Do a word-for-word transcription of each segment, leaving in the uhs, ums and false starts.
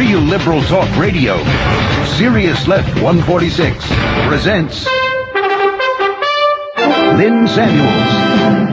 Real Liberal Talk Radio. Sirius Left one forty-six presents Lynn Samuels.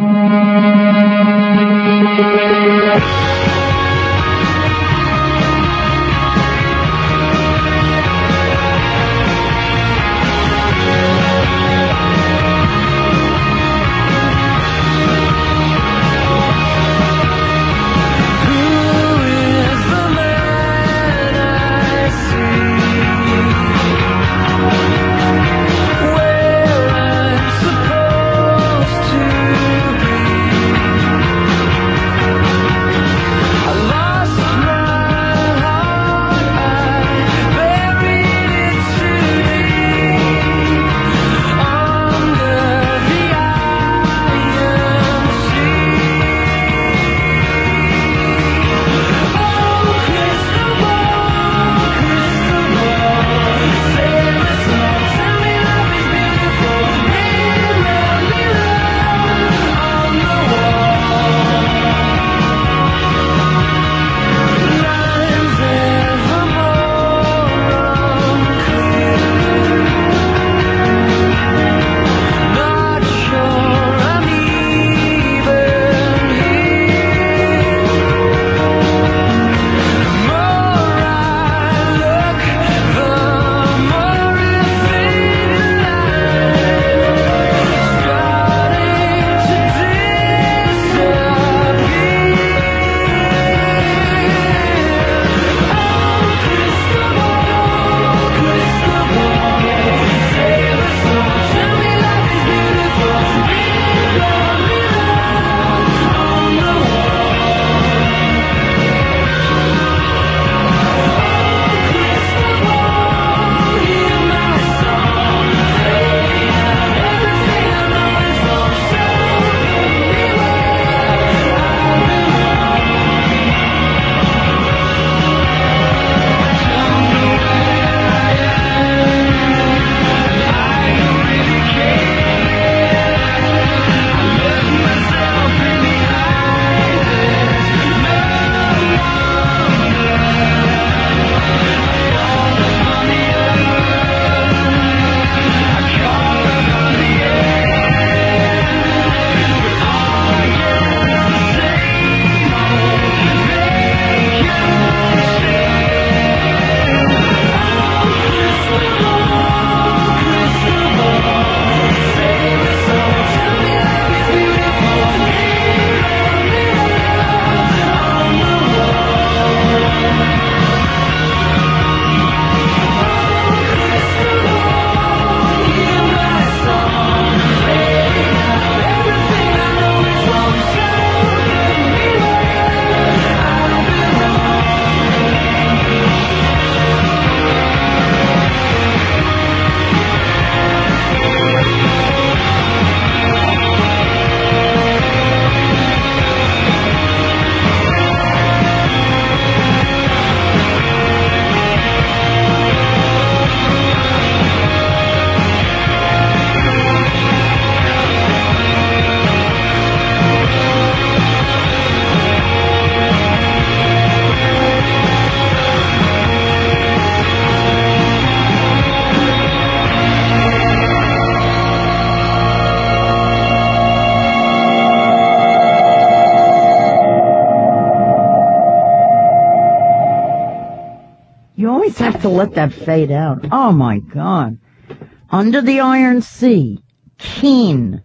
Have to let that fade out. Oh my God. Under the Iron Sea. Keane.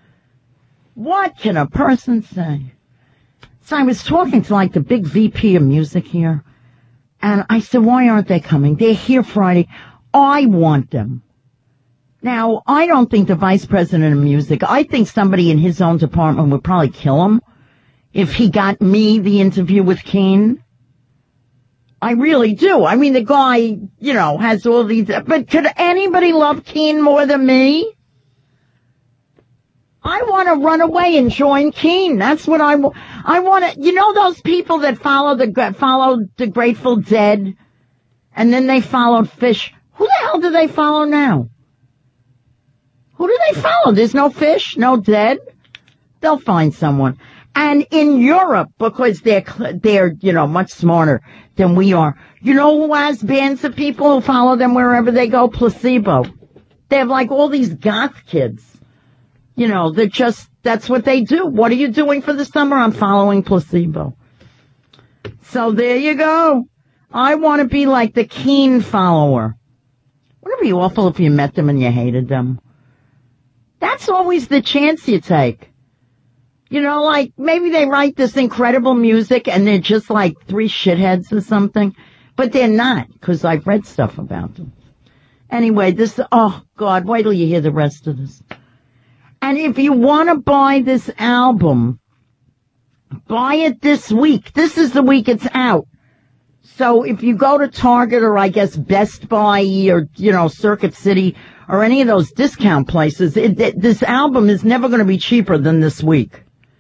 What can a person say? So I was talking to like the big V P of music here, and I said, why aren't they coming? They're here Friday. I want them. Now, I don't think the vice president of music, I think somebody in his own department would probably kill him if he got me the interview with Keane. I really do. I mean, the guy, you know, has all these, but could anybody love Keane more than me? I want to run away and join Keane. That's what I want. I want to, you know, those people that follow the, follow the Grateful Dead and then they followed Fish. Who the hell do they follow now? Who do they follow? There's no Fish, no Dead. They'll find someone. And in Europe, because they're, they're, you know, much smarter than we are, you know who has bands of people who follow them wherever they go? Placebo. They have like all these goth kids. You know, they're just, that's what they do. What are you doing for the summer? I'm following Placebo. So there you go. I want to be like the Keane follower. Wouldn't it be awful if you met them and you hated them? That's always the chance you take. You know, like, maybe they write this incredible music and they're just like three shitheads or something. But they're not, because I've read stuff about them. Anyway, this, oh, God, wait till you hear the rest of this. And if you want to buy this album, buy it this week. This is the week it's out. So if you go to Target or I guess Best Buy or, you know, Circuit City or any of those discount places, it, it, this album is never going to be cheaper than this week.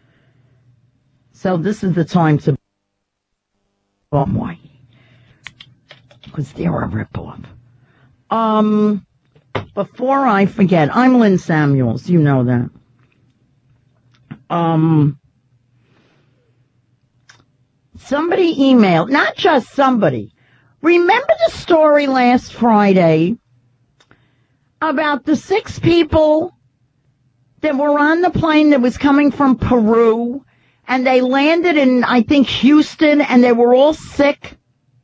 So this is the time to buy why? Because they're a ripoff. Um, before I forget, I'm Lynn Samuels. You know that. Um, somebody emailed, not just somebody. Remember the story last Friday about the six people that were on the plane that was coming from Peru, and they landed in, I think, Houston, and they were all sick?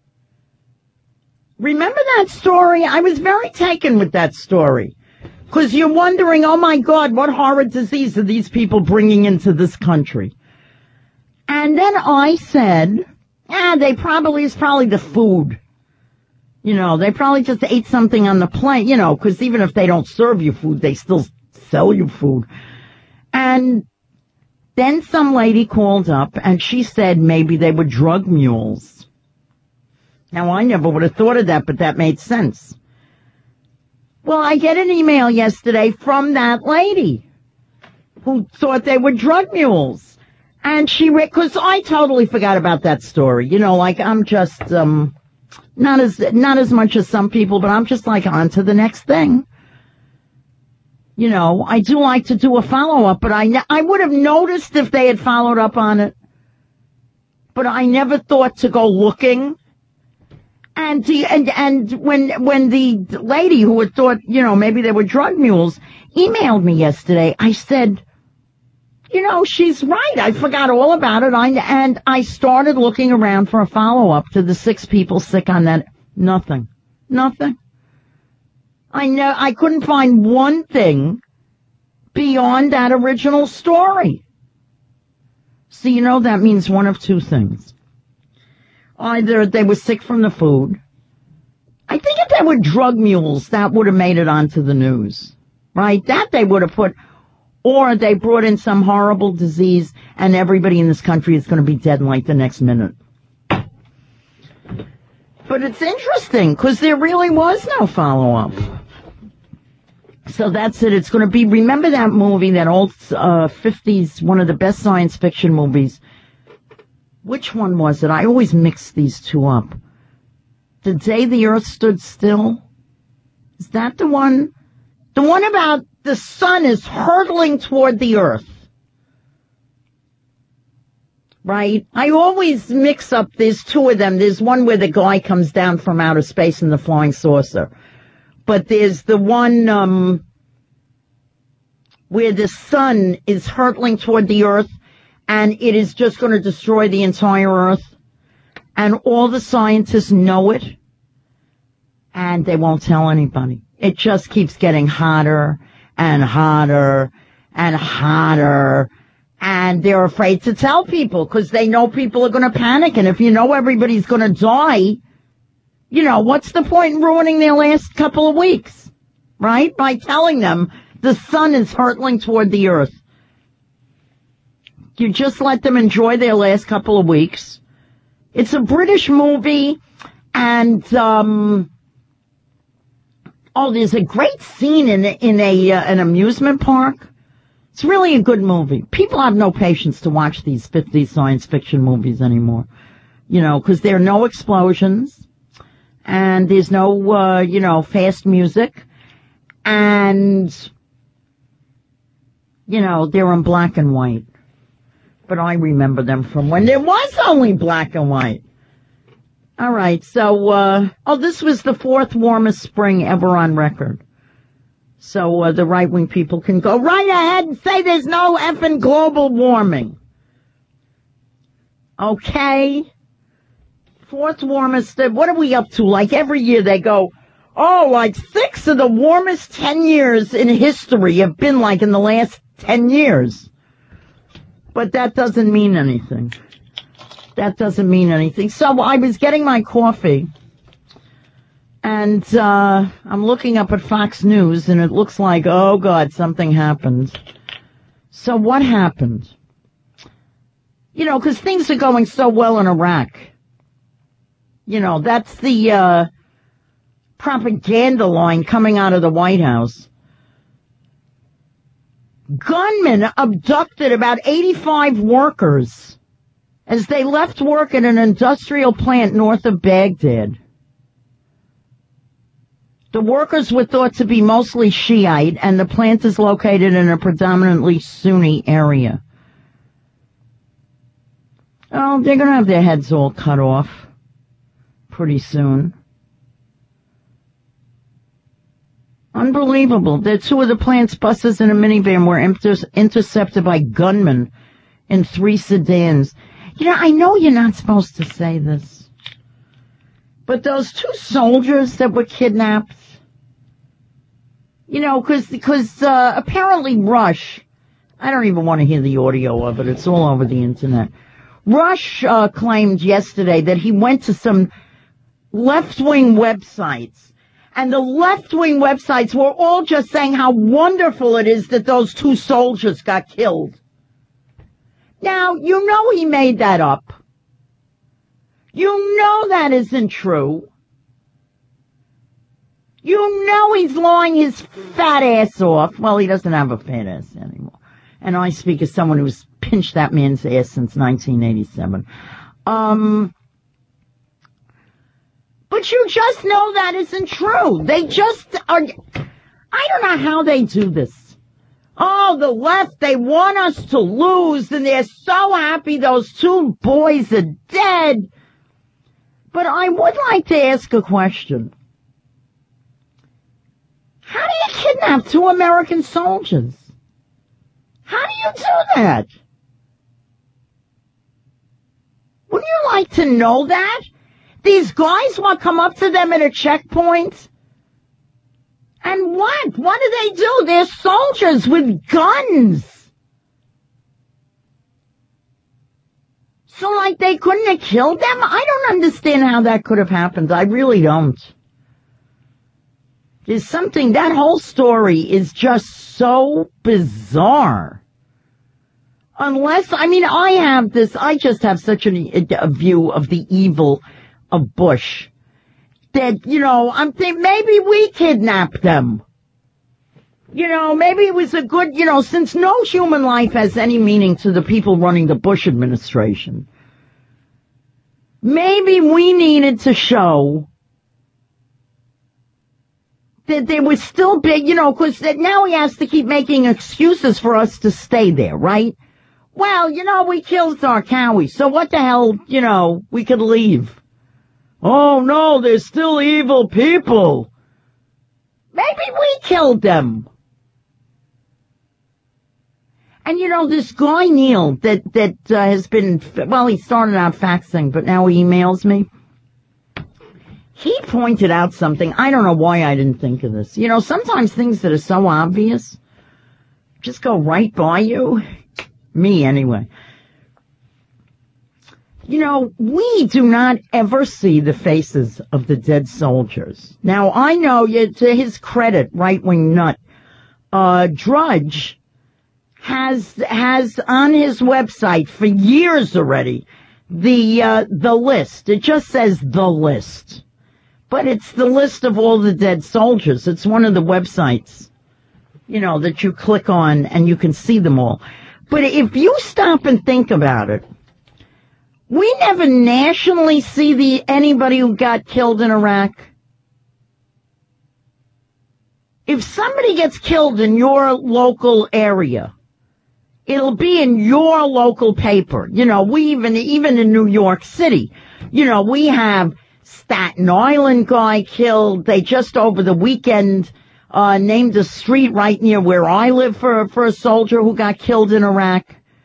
Remember that story? I was very taken with that story. Because you're wondering, oh my God, what horrid disease are these people bringing into this country? And then I said, ah, they probably, it's probably the food. You know, they probably just ate something on the plane, you know, because even if they don't serve you food, they still sell you food. And then some lady called up and she said maybe they were drug mules. Now, I never would have thought of that, but that made sense. Well, I get an email yesterday from that lady who thought they were drug mules. And she, because I totally forgot about that story. You know, like I'm just, um, not as, not as much as some people, but I'm just like on to the next thing. You know, I do like to do a follow-up, but I, I would have noticed if they had followed up on it. But I never thought to go looking. And, the, and and when when the lady who had thought, you know, maybe they were drug mules, emailed me yesterday, I said, you know, she's right. I forgot all about it. I, and I started looking around for a follow-up to the six people sick on that. Nothing. Nothing. I know, I couldn't find one thing beyond that original story. So, you know, that means one of two things. Either they were sick from the food. I think if they were drug mules, that would have made it onto the news. Right? That they would have put, or they brought in some horrible disease and everybody in this country is going to be dead in like the next minute. But it's interesting because there really was no follow-up. So that's it. It's going to be, remember that movie, that old uh, fifties, one of the best science fiction movies. Which one was it? I always mix these two up. The Day the Earth Stood Still? Is that the one? The one about the sun is hurtling toward the earth. Right? I always mix up, there's two of them. There's one where the guy comes down from outer space in the flying saucer. But there's the one um where the sun is hurtling toward the earth and it is just going to destroy the entire earth. And all the scientists know it. And they won't tell anybody. It just keeps getting hotter and hotter and hotter. And they're afraid to tell people because they know people are going to panic. And if you know everybody's going to die, you know, what's the point in ruining their last couple of weeks? Right? By telling them the sun is hurtling toward the earth. You just let them enjoy their last couple of weeks. It's a British movie, and um, oh, there's a great scene in in a uh, an amusement park. It's really a good movie. People have no patience to watch these these science fiction movies anymore, you know, because there are no explosions, and there's no uh, you know fast music, and you know they're in black and white. But I remember them from when there was only black and white. All right, so, uh, oh, this was the fourth warmest spring ever on record. So, uh, the right-wing people can go right ahead and say there's no effing global warming. Okay? Fourth warmest, what are we up to? Like every year they go, oh, like six of the warmest ten years in history have been like in the last ten years. But that doesn't mean anything. That doesn't mean anything. So I was getting my coffee, and uh I'm looking up at Fox News, and it looks like, oh, God, something happened. So what happened? You know, because things are going so well in Iraq. You know, that's the uh propaganda line coming out of the White House. Gunmen abducted about eighty-five workers as they left work at an industrial plant north of Baghdad. The workers were thought to be mostly Shiite, and the plant is located in a predominantly Sunni area. Oh, they're going to have their heads all cut off pretty soon. Unbelievable. The two of the plant's buses and a minivan were inter- intercepted by gunmen in three sedans. You know, I know you're not supposed to say this, but those two soldiers that were kidnapped, you know, because because uh, apparently Rush, I don't even want to hear the audio of it. It's all over the internet. Rush uh, claimed yesterday that he went to some left-wing websites, and the left-wing websites were all just saying how wonderful it is that those two soldiers got killed. Now, you know he made that up. You know that isn't true. You know he's lying his fat ass off. Well, he doesn't have a fat ass anymore. And I speak as someone who's pinched that man's ass since nineteen eighty-seven. Um, but you just know that isn't true. They just are. I don't know how they do this. Oh, the left, they want us to lose, and they're so happy those two boys are dead. But I would like to ask a question. How do you kidnap two American soldiers? How do you do that? Wouldn't you like to know that? These guys want to come up to them at a checkpoint? And what? What do they do? They're soldiers with guns. So, like, they couldn't have killed them? I don't understand how that could have happened. I really don't. There's something, that whole story is just so bizarre. Unless, I mean, I have this, I just have such a, a view of the evil of Bush that, you know, I'm thinking maybe we kidnapped them. You know, maybe it was a good, you know, since no human life has any meaning to the people running the Bush administration, maybe we needed to show that they were still big, you know, because now he has to keep making excuses for us to stay there, right? Well, you know, we killed Zarqawi, so what the hell, you know, we could leave. Oh, no, they're still evil people. Maybe we killed them. And, you know, this guy, Neil, that, that uh, has been, well, he started out faxing, but now he emails me. He pointed out something. I don't know why I didn't think of this. You know, sometimes things that are so obvious just go right by you. Me, anyway. You know, we do not ever see the faces of the dead soldiers. Now, I know, to his credit, right-wing nut, uh, Drudge has, has on his website for years already, the, uh, the list. It just says the list. But it's the list of all the dead soldiers. It's one of the websites, you know, that you click on and you can see them all. But if you stop and think about it, we never nationally see the anybody who got killed in Iraq. If somebody gets killed in your local area, It'll be in your local paper. You know, we even, even in New York City, you know, we have Staten Island guy killed. They just over the weekend, uh, named a street right near where I live for, for a soldier who got killed in Iraq.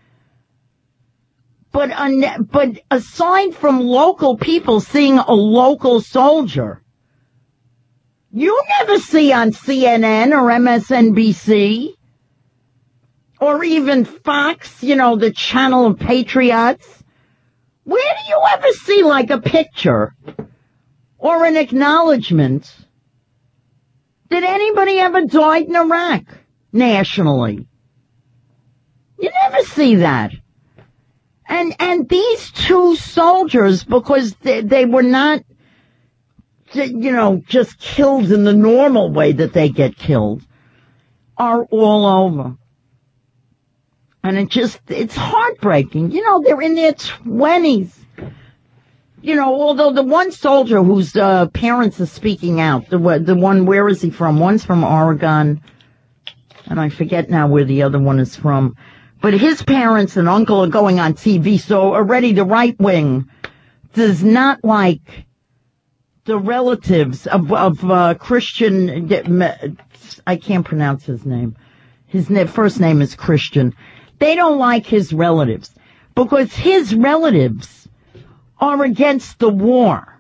But, uh, but aside from local people seeing a local soldier, you never see on C N N or M S N B C or even Fox, you know, the channel of patriots. Where do you ever see like a picture or an acknowledgement? Did anybody ever die in Iraq nationally? You never see that. And, and these two soldiers, because they, they were not, you know, just killed in the normal way that they get killed, are all over. And it just, it's heartbreaking. You know, they're in their twenties. You know, although the one soldier whose uh, parents are speaking out, the the one, where is he from? One's from Oregon, and I forget now where the other one is from. But his parents and uncle are going on T V, so already the right wing does not like the relatives of, of uh, Christian, I can't pronounce his name. His first name is Christian. They don't like his relatives because his relatives are against the war.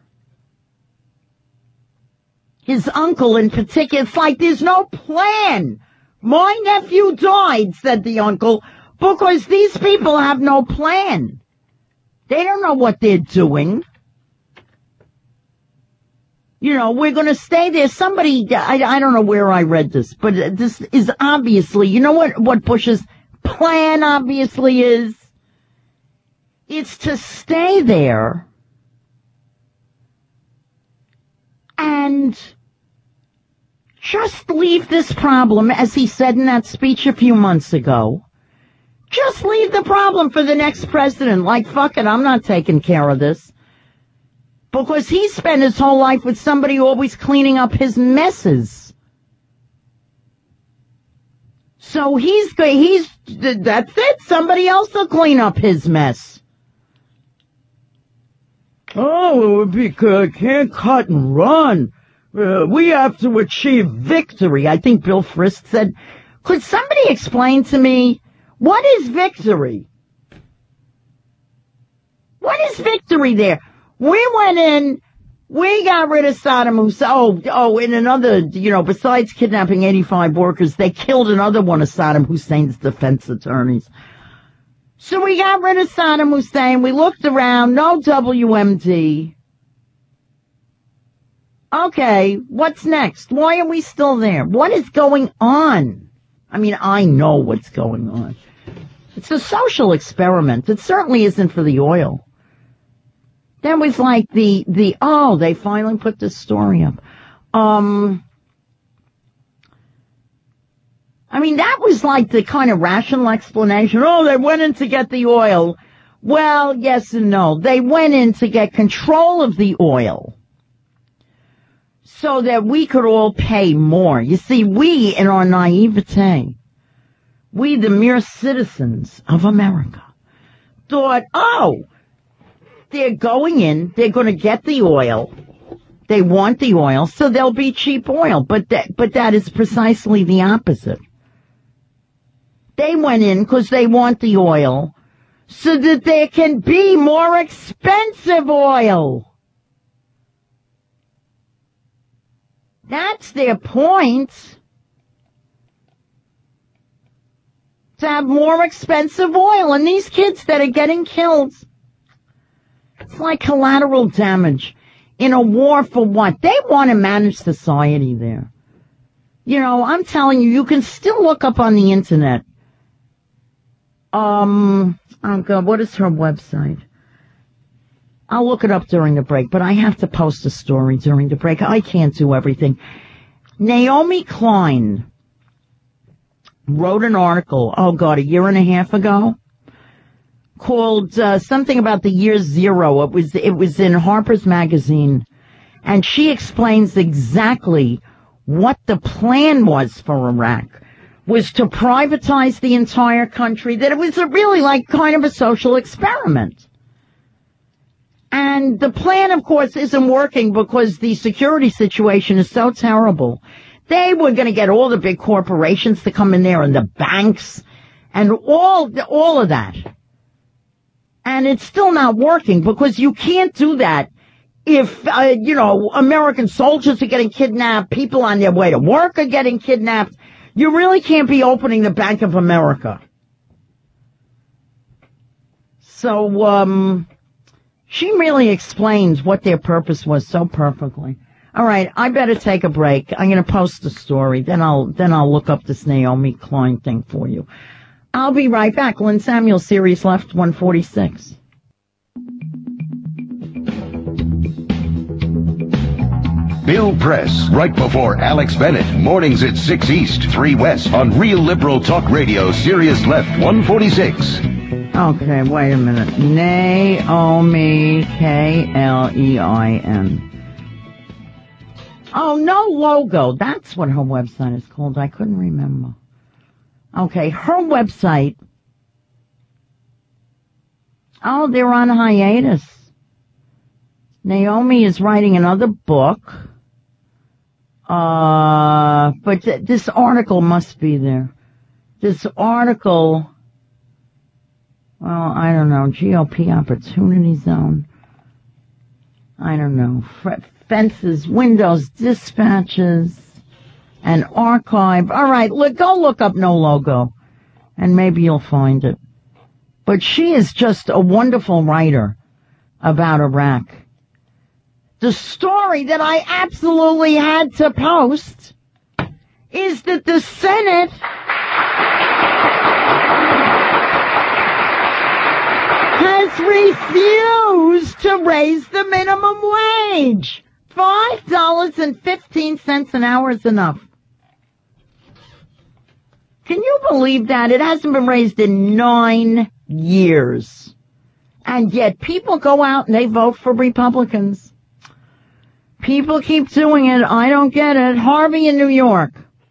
His uncle in particular, it's like there's no plan. My nephew died, said the uncle, because these people have no plan. They don't know what they're doing. You know, we're going to stay there. Somebody, I, I don't know where I read this, but this is obviously, you know what, what Bush's plan obviously is? It's to stay there and just leave this problem, as he said in that speech a few months ago. Just leave the problem for the next president. Like, fuck it, I'm not taking care of this. Because he spent his whole life with somebody always cleaning up his messes. So he's, he's, that's it. Somebody else will clean up his mess. Oh, we can't cut and run. Uh, we have to achieve victory. I think Bill Frist said, could somebody explain to me, what is victory? What is victory there? We went in, we got rid of Saddam Hussein. Oh, oh, in another, you know, besides kidnapping eighty-five workers, they killed another one of Saddam Hussein's defense attorneys. So we got rid of Saddam Hussein. We looked around, no W M D. Okay, what's next? Why are we still there? What is going on? I mean, I know what's going on. It's a social experiment. It certainly isn't for the oil. That was like the, the, oh, they finally put this story up. Um, I mean, that was like the kind of rational explanation. Oh, they went in to get the oil. Well, yes and no. They went in to get control of the oil so that we could all pay more. You see, we, in our naivete, we, the mere citizens of America, thought, oh, they're going in, they're going to get the oil, they want the oil, so there'll be cheap oil. But that, but that is precisely the opposite. They went in because they want the oil so that there can be more expensive oil. That's their point. To have more expensive oil. And these kids that are getting killed, it's like collateral damage in a war for what? They want to manage society there. You know, I'm telling you, you can still look up on the internet. Um, oh God, what is her website? I'll look it up during the break, but I have to post a story during the break. I can't do everything. Naomi Klein wrote an article, oh God, a year and a half ago, called uh, something about the year zero. It was it was in Harper's Magazine, and she explains exactly what the plan was for Iraq, was to privatize the entire country, that it was a really like kind of a social experiment. And the plan, of course, isn't working because the security situation is so terrible. They were going to get all the big corporations to come in there and the banks and all, all of that. And it's still not working because you can't do that if, uh, you know, American soldiers are getting kidnapped, people on their way to work are getting kidnapped. You really can't be opening the Bank of America. So, um, she really explains what their purpose was so perfectly. All right, I better take a break. I'm going to post the story. Then I'll, then I'll look up this Naomi Klein thing for you. I'll be right back. Lynn Samuel, Series Left one forty-six. Bill Press, right before Alex Bennett. Mornings at six East, three West on Real Liberal Talk Radio, Sirius Left one forty-six. Okay, wait a minute. Naomi, K L E I N. Oh, no logo. That's what her website is called. I couldn't remember. Okay, her website. Oh, they're on hiatus. Naomi is writing another book. Uh, but th- this article must be there. This article, well, I don't know, G O P Opportunity Zone. I don't know, F- fences, windows, dispatches, and archive. All right, look, go look up No Logo, and maybe you'll find it. But she is just a wonderful writer about Iraq. The story that I absolutely had to post is that the Senate has refused to raise the minimum wage. five dollars and fifteen cents an hour is enough. Can you believe that? It hasn't been raised in nine years. And yet people go out and they vote for Republicans. People keep doing it. I don't get it. Harvey in New York.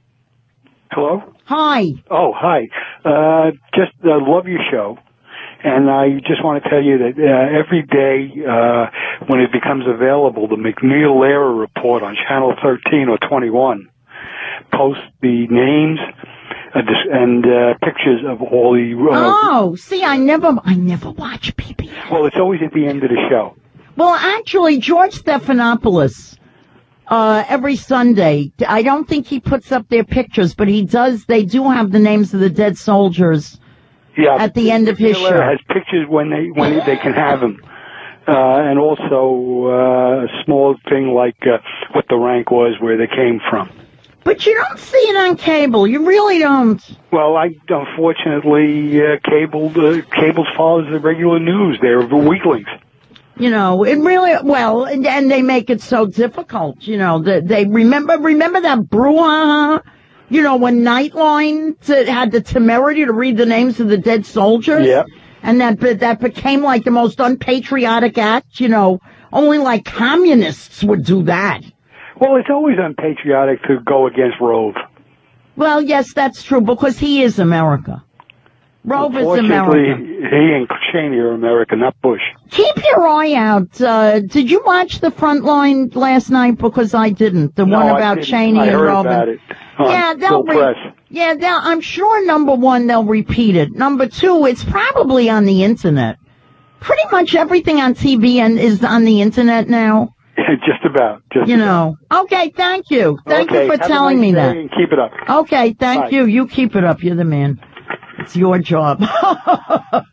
Hello? Hi. Oh, hi. Uh, just uh, love your show. And I just want to tell you that uh, every day uh, when it becomes available, the McNeil Lehrer report on Channel thirteen or twenty-one posts the names uh, and uh, pictures of all the... Uh, oh, see, I never, I never watch P B S. Well, it's always at the end of the show. Well, actually, George Stephanopoulos, uh, every Sunday, I don't think he puts up their pictures, but he does, they do have the names of the dead soldiers yeah, at the end of his show. Has pictures when they, when they can have them. Uh, and also, uh, a small thing like, uh, what the rank was, where they came from. But you don't see it on cable. You really don't. Well, I, unfortunately, uh, cable, uh, cable follows the regular news. They're weaklings. You know, it really, well, and, and they make it so difficult, you know, that they remember, remember that brouhaha, you know, when Nightline to, had the temerity to read the names of the dead soldiers? Yeah. And that, that became like the most unpatriotic act, you know, only like communists would do that. Well, it's always unpatriotic to go against Rove. Well, yes, that's true, because he is America. Rove is America. He and Cheney are America, not Bush. Keep your eye out. Uh, did you watch the Frontline last night? Because I didn't. The no, one about Cheney I and heard Rove. About it yeah, they'll re- yeah, they'll, I'm sure, number one, they'll repeat it. Number two, it's probably on the Internet. Pretty much everything on T V and is on the Internet now. Just about. Just you about. know. Okay, thank you. Thank okay, you for have telling a nice me day that. And keep it up. Okay, thank Bye. you. You keep it up. You're the man. It's your job. How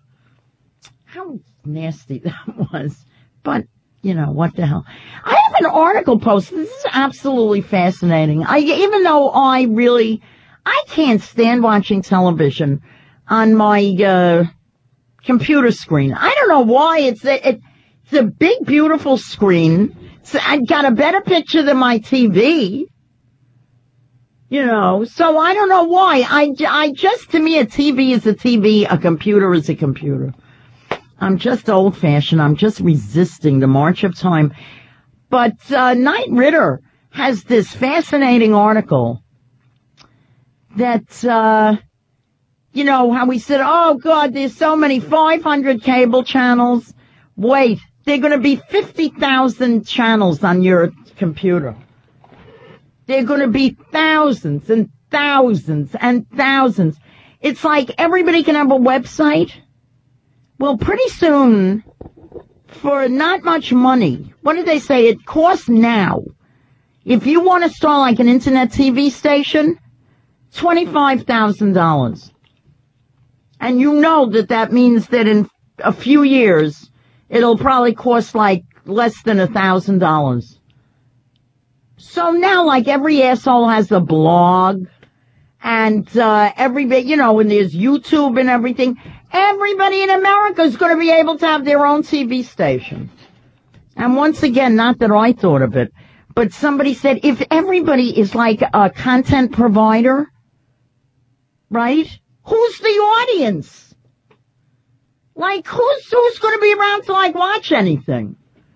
nasty that was. But, you know, what the hell. I have an article posted. This is absolutely fascinating. I, even though I really, I can't stand watching television on my, uh, computer screen. I don't know why. It's a, it, it's a big, beautiful screen. So I got a better picture than my T V. You know, so I don't know why. I, I just, to me, a T V is a T V, a computer is a computer. I'm just old-fashioned. I'm just resisting the march of time. But uh, Knight Ridder has this fascinating article that, uh, you know, how we said, oh God, there's so many, five hundred cable channels. Wait, there are going to be fifty thousand channels on your computer. There are going to be thousands and thousands and thousands. It's like everybody can have a website. Well, pretty soon, for not much money, what did they say? It costs now. If you want to start like an internet T V station, twenty-five thousand dollars. And you know that that means that in a few years, it'll probably cost like less than a thousand dollars. So now, like, every asshole has a blog, and uh everybody, you know, and there's YouTube and everything. Everybody in America is going to be able to have their own T V station. And once again, not that I thought of it, but somebody said, if everybody is like a content provider, right? Who's the audience? Like, who's, who's going to be around to, like, watch anything?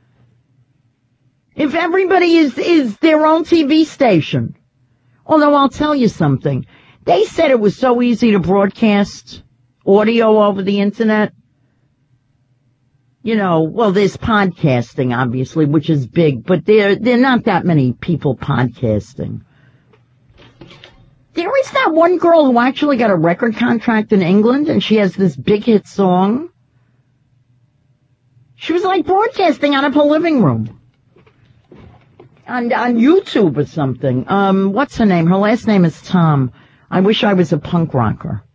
If everybody is, is their own T V station. Although I'll tell you something. They said it was so easy to broadcast audio over the internet. You know, well, there's podcasting, obviously, which is big, but there, there are not that many people podcasting. There is that one girl who actually got a record contract in England, and she has this big hit song. She was like broadcasting out of her living room. On, on YouTube or something. Um, what's her name? Her last name is Tom. I wish I was a punk rocker.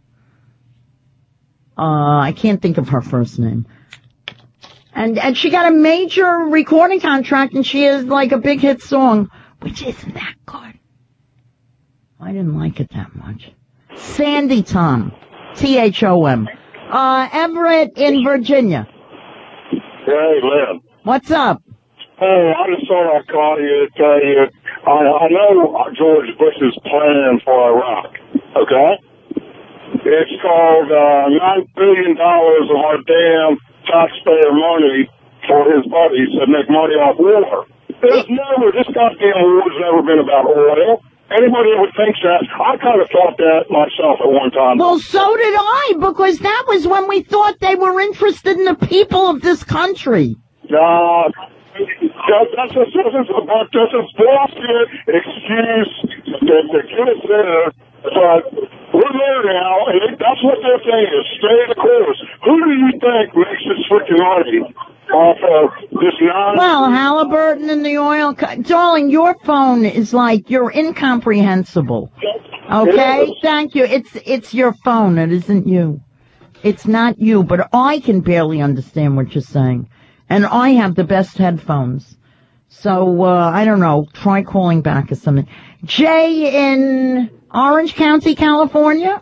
Uh, I can't think of her first name. And, and she got a major recording contract, and she has like a big hit song, which isn't that good. I didn't like it that much. Sandy Tom. T H O M. Uh, Everett in Virginia. Hey, Lynn. What's up? Hey, I just thought I'd call you to tell you, I, I know George Bush's plan for Iraq, okay? It's called uh, nine billion dollars of our damn taxpayer money for his buddies that make money off war. There's never, this goddamn war's never been about oil. Anybody would think that. I kind of thought that myself at one time. Well, so did I, because that was when we thought they were interested in the people of this country. No, that, that's a, that's a, that's a bullshit excuse to, to get us there. But we're there now, and that's what they're saying is stay the course. Who do you think makes this freaking money off of this non- Well, Halliburton and the oil... Co- Darling, your phone is like, you're incomprehensible. Okay? Thank you. It's, it's your phone. It isn't you. It's not you, but I can barely understand what you're saying. And I have the best headphones. So, uh, I don't know. Try calling back or something. Jay in Orange County, California?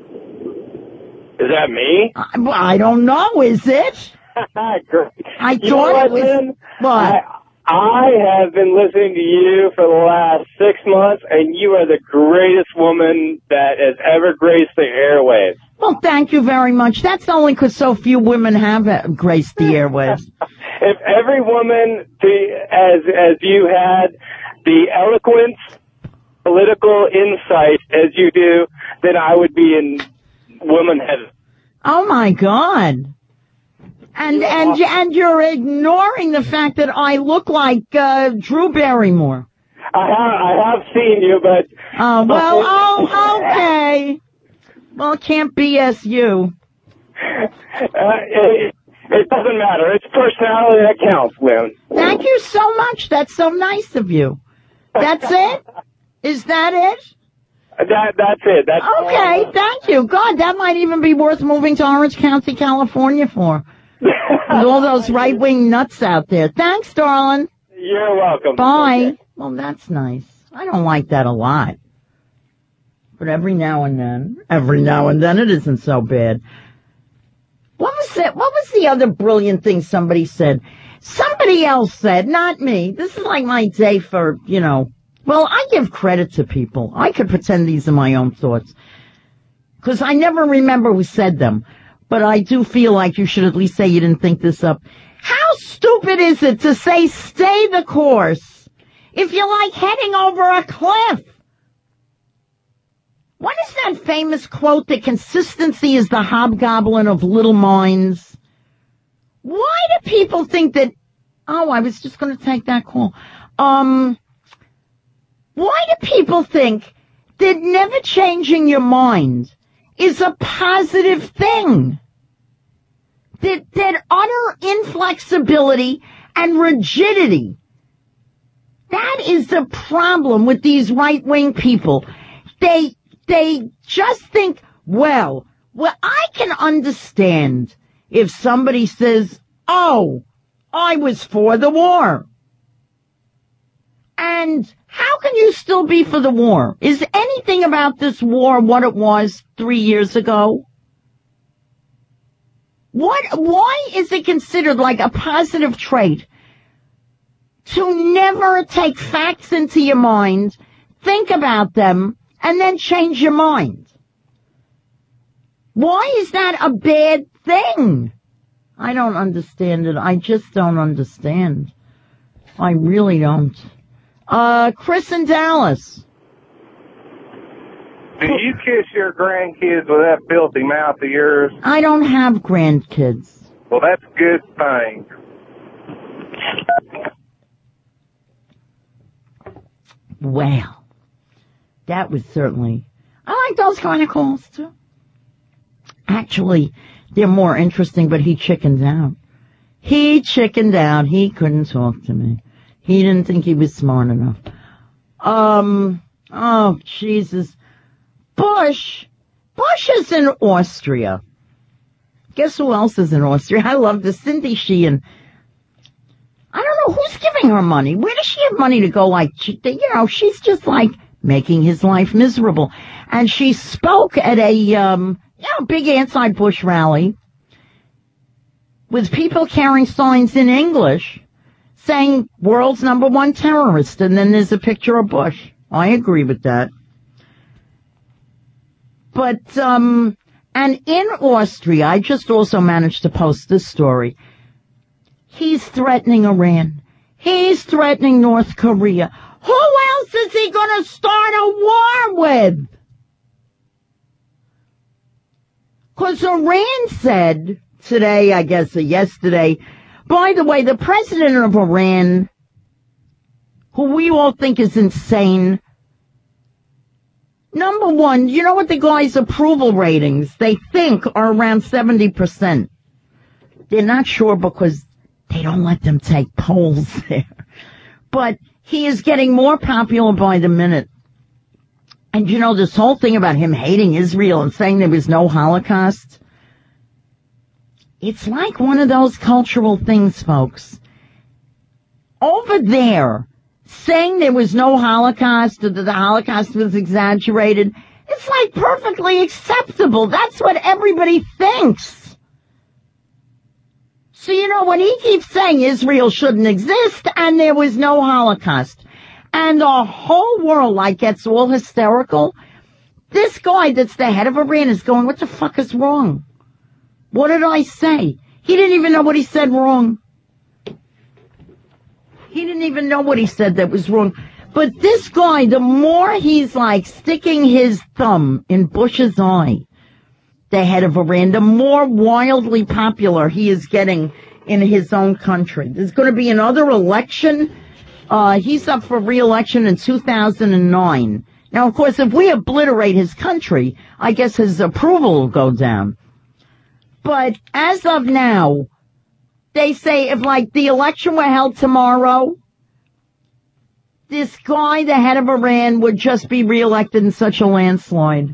Is that me? I, I don't know. Is it? Great. I you thought know it was... Lynn? What? I, I have been listening to you for the last six months, and you are the greatest woman that has ever graced the airwaves. Well, thank you very much. That's only because so few women have uh, graced the airwaves. If every woman, the, as as you had, the eloquence, political insight as you do, then I would be in woman heaven. Oh my God! And Yeah. and and you're ignoring the fact that I look like uh, Drew Barrymore. I have I have seen you, but Oh well. Oh, okay. Well, can't B S you. uh, it, it doesn't matter. It's personality that counts, Lynn. Thank you so much. That's so nice of you. That's it? Is that it? That that's it. That's Okay, thank you. God, that might even be worth moving to Orange County, California for. With all those right-wing nuts out there. Thanks, darling. You're welcome. Bye. Okay. Well, that's nice. I don't like that a lot. But every now and then, every now and then it isn't so bad. What was it? What was the other brilliant thing somebody said? Somebody else said, not me. This is like my day for, you know, well, I give credit to people. I could pretend these are my own thoughts. Because I never remember who said them. But I do feel like you should at least say you didn't think this up. How stupid is it to say stay the course if you're like heading over a cliff? What is that famous quote that consistency is the hobgoblin of little minds? Why do people think that, oh, I was just going to take that call. Um, why do people think that never changing your mind is a positive thing? That, that utter inflexibility and rigidity, that is the problem with these right-wing people. They, they just think, well, well, I can understand if somebody says, oh, I was for the war. And how can you still be for the war? Is anything about this war what it was three years ago? What, why is it considered like a positive trait to never take facts into your mind, think about them, and then change your mind? Why is that a bad thing? I don't understand it. I just don't understand. I really don't. Uh, Chris in Dallas. Do you kiss your grandkids with that filthy mouth of yours? I don't have grandkids. Well, that's a good thing. Well, that was certainly... I like those kind of calls, too. Actually, they're more interesting, but he chickened out. He chickened out. He couldn't talk to me. He didn't think he was smart enough. Um, oh, Jesus. Bush, Bush is in Austria. Guess who else is in Austria? I love the Cindy Sheehan. I don't know who's giving her money. Where does she have money to go? Like, you know, she's just like making his life miserable. And she spoke at a, um, you know, big anti-Bush rally with people carrying signs in English saying world's number one terrorist. And then there's a picture of Bush. I agree with that. But, um, and in Austria, I just also managed to post this story. He's threatening Iran. He's threatening North Korea. Who else is he going to start a war with? Because Iran said today, I guess, or yesterday, by the way, the president of Iran, who we all think is insane, number one, you know what the guy's approval ratings, they think, are around seventy percent. They're not sure because they don't let them take polls there. But he is getting more popular by the minute. And you know, this whole thing about him hating Israel and saying there was no Holocaust, it's like one of those cultural things, folks. Over there, saying there was no Holocaust or that the Holocaust was exaggerated, it's like perfectly acceptable. That's what everybody thinks. So, you know, when he keeps saying Israel shouldn't exist and there was no Holocaust, and the whole world, like, gets all hysterical, this guy that's the head of Iran is going, what the fuck is wrong? What did I say? He didn't even know what he said wrong. He didn't even know what he said that was wrong. But this guy, the more he's like sticking his thumb in Bush's eye, the head of Iran, the more wildly popular he is getting in his own country. There's going to be another election. Uh, he's up for re-election in two thousand nine. Now, of course, if we obliterate his country, I guess his approval will go down. But as of now, they say if, like, the election were held tomorrow, this guy, the head of Iran, would just be reelected in such a landslide.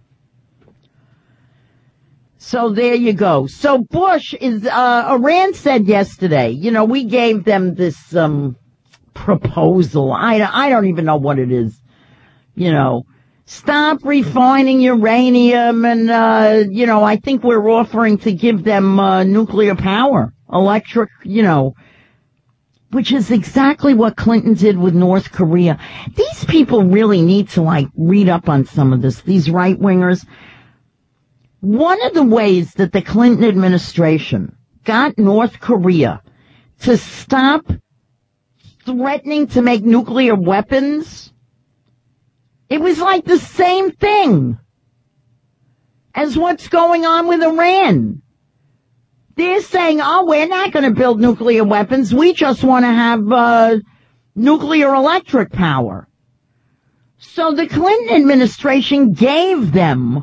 So there you go. So Bush is, uh, Iran said yesterday, you know, we gave them this, um, proposal. I, I don't even know what it is. You know, stop refining uranium and, uh, you know, I think we're offering to give them, uh, nuclear power, electric, you know, which is exactly what Clinton did with North Korea. These people really need to, like, read up on some of this, these right-wingers. One of the ways that the Clinton administration got North Korea to stop threatening to make nuclear weapons It was like the same thing as what's going on with Iran. They're saying, oh, we're not going to build nuclear weapons. We just want to have uh, nuclear electric power. So the Clinton administration gave them,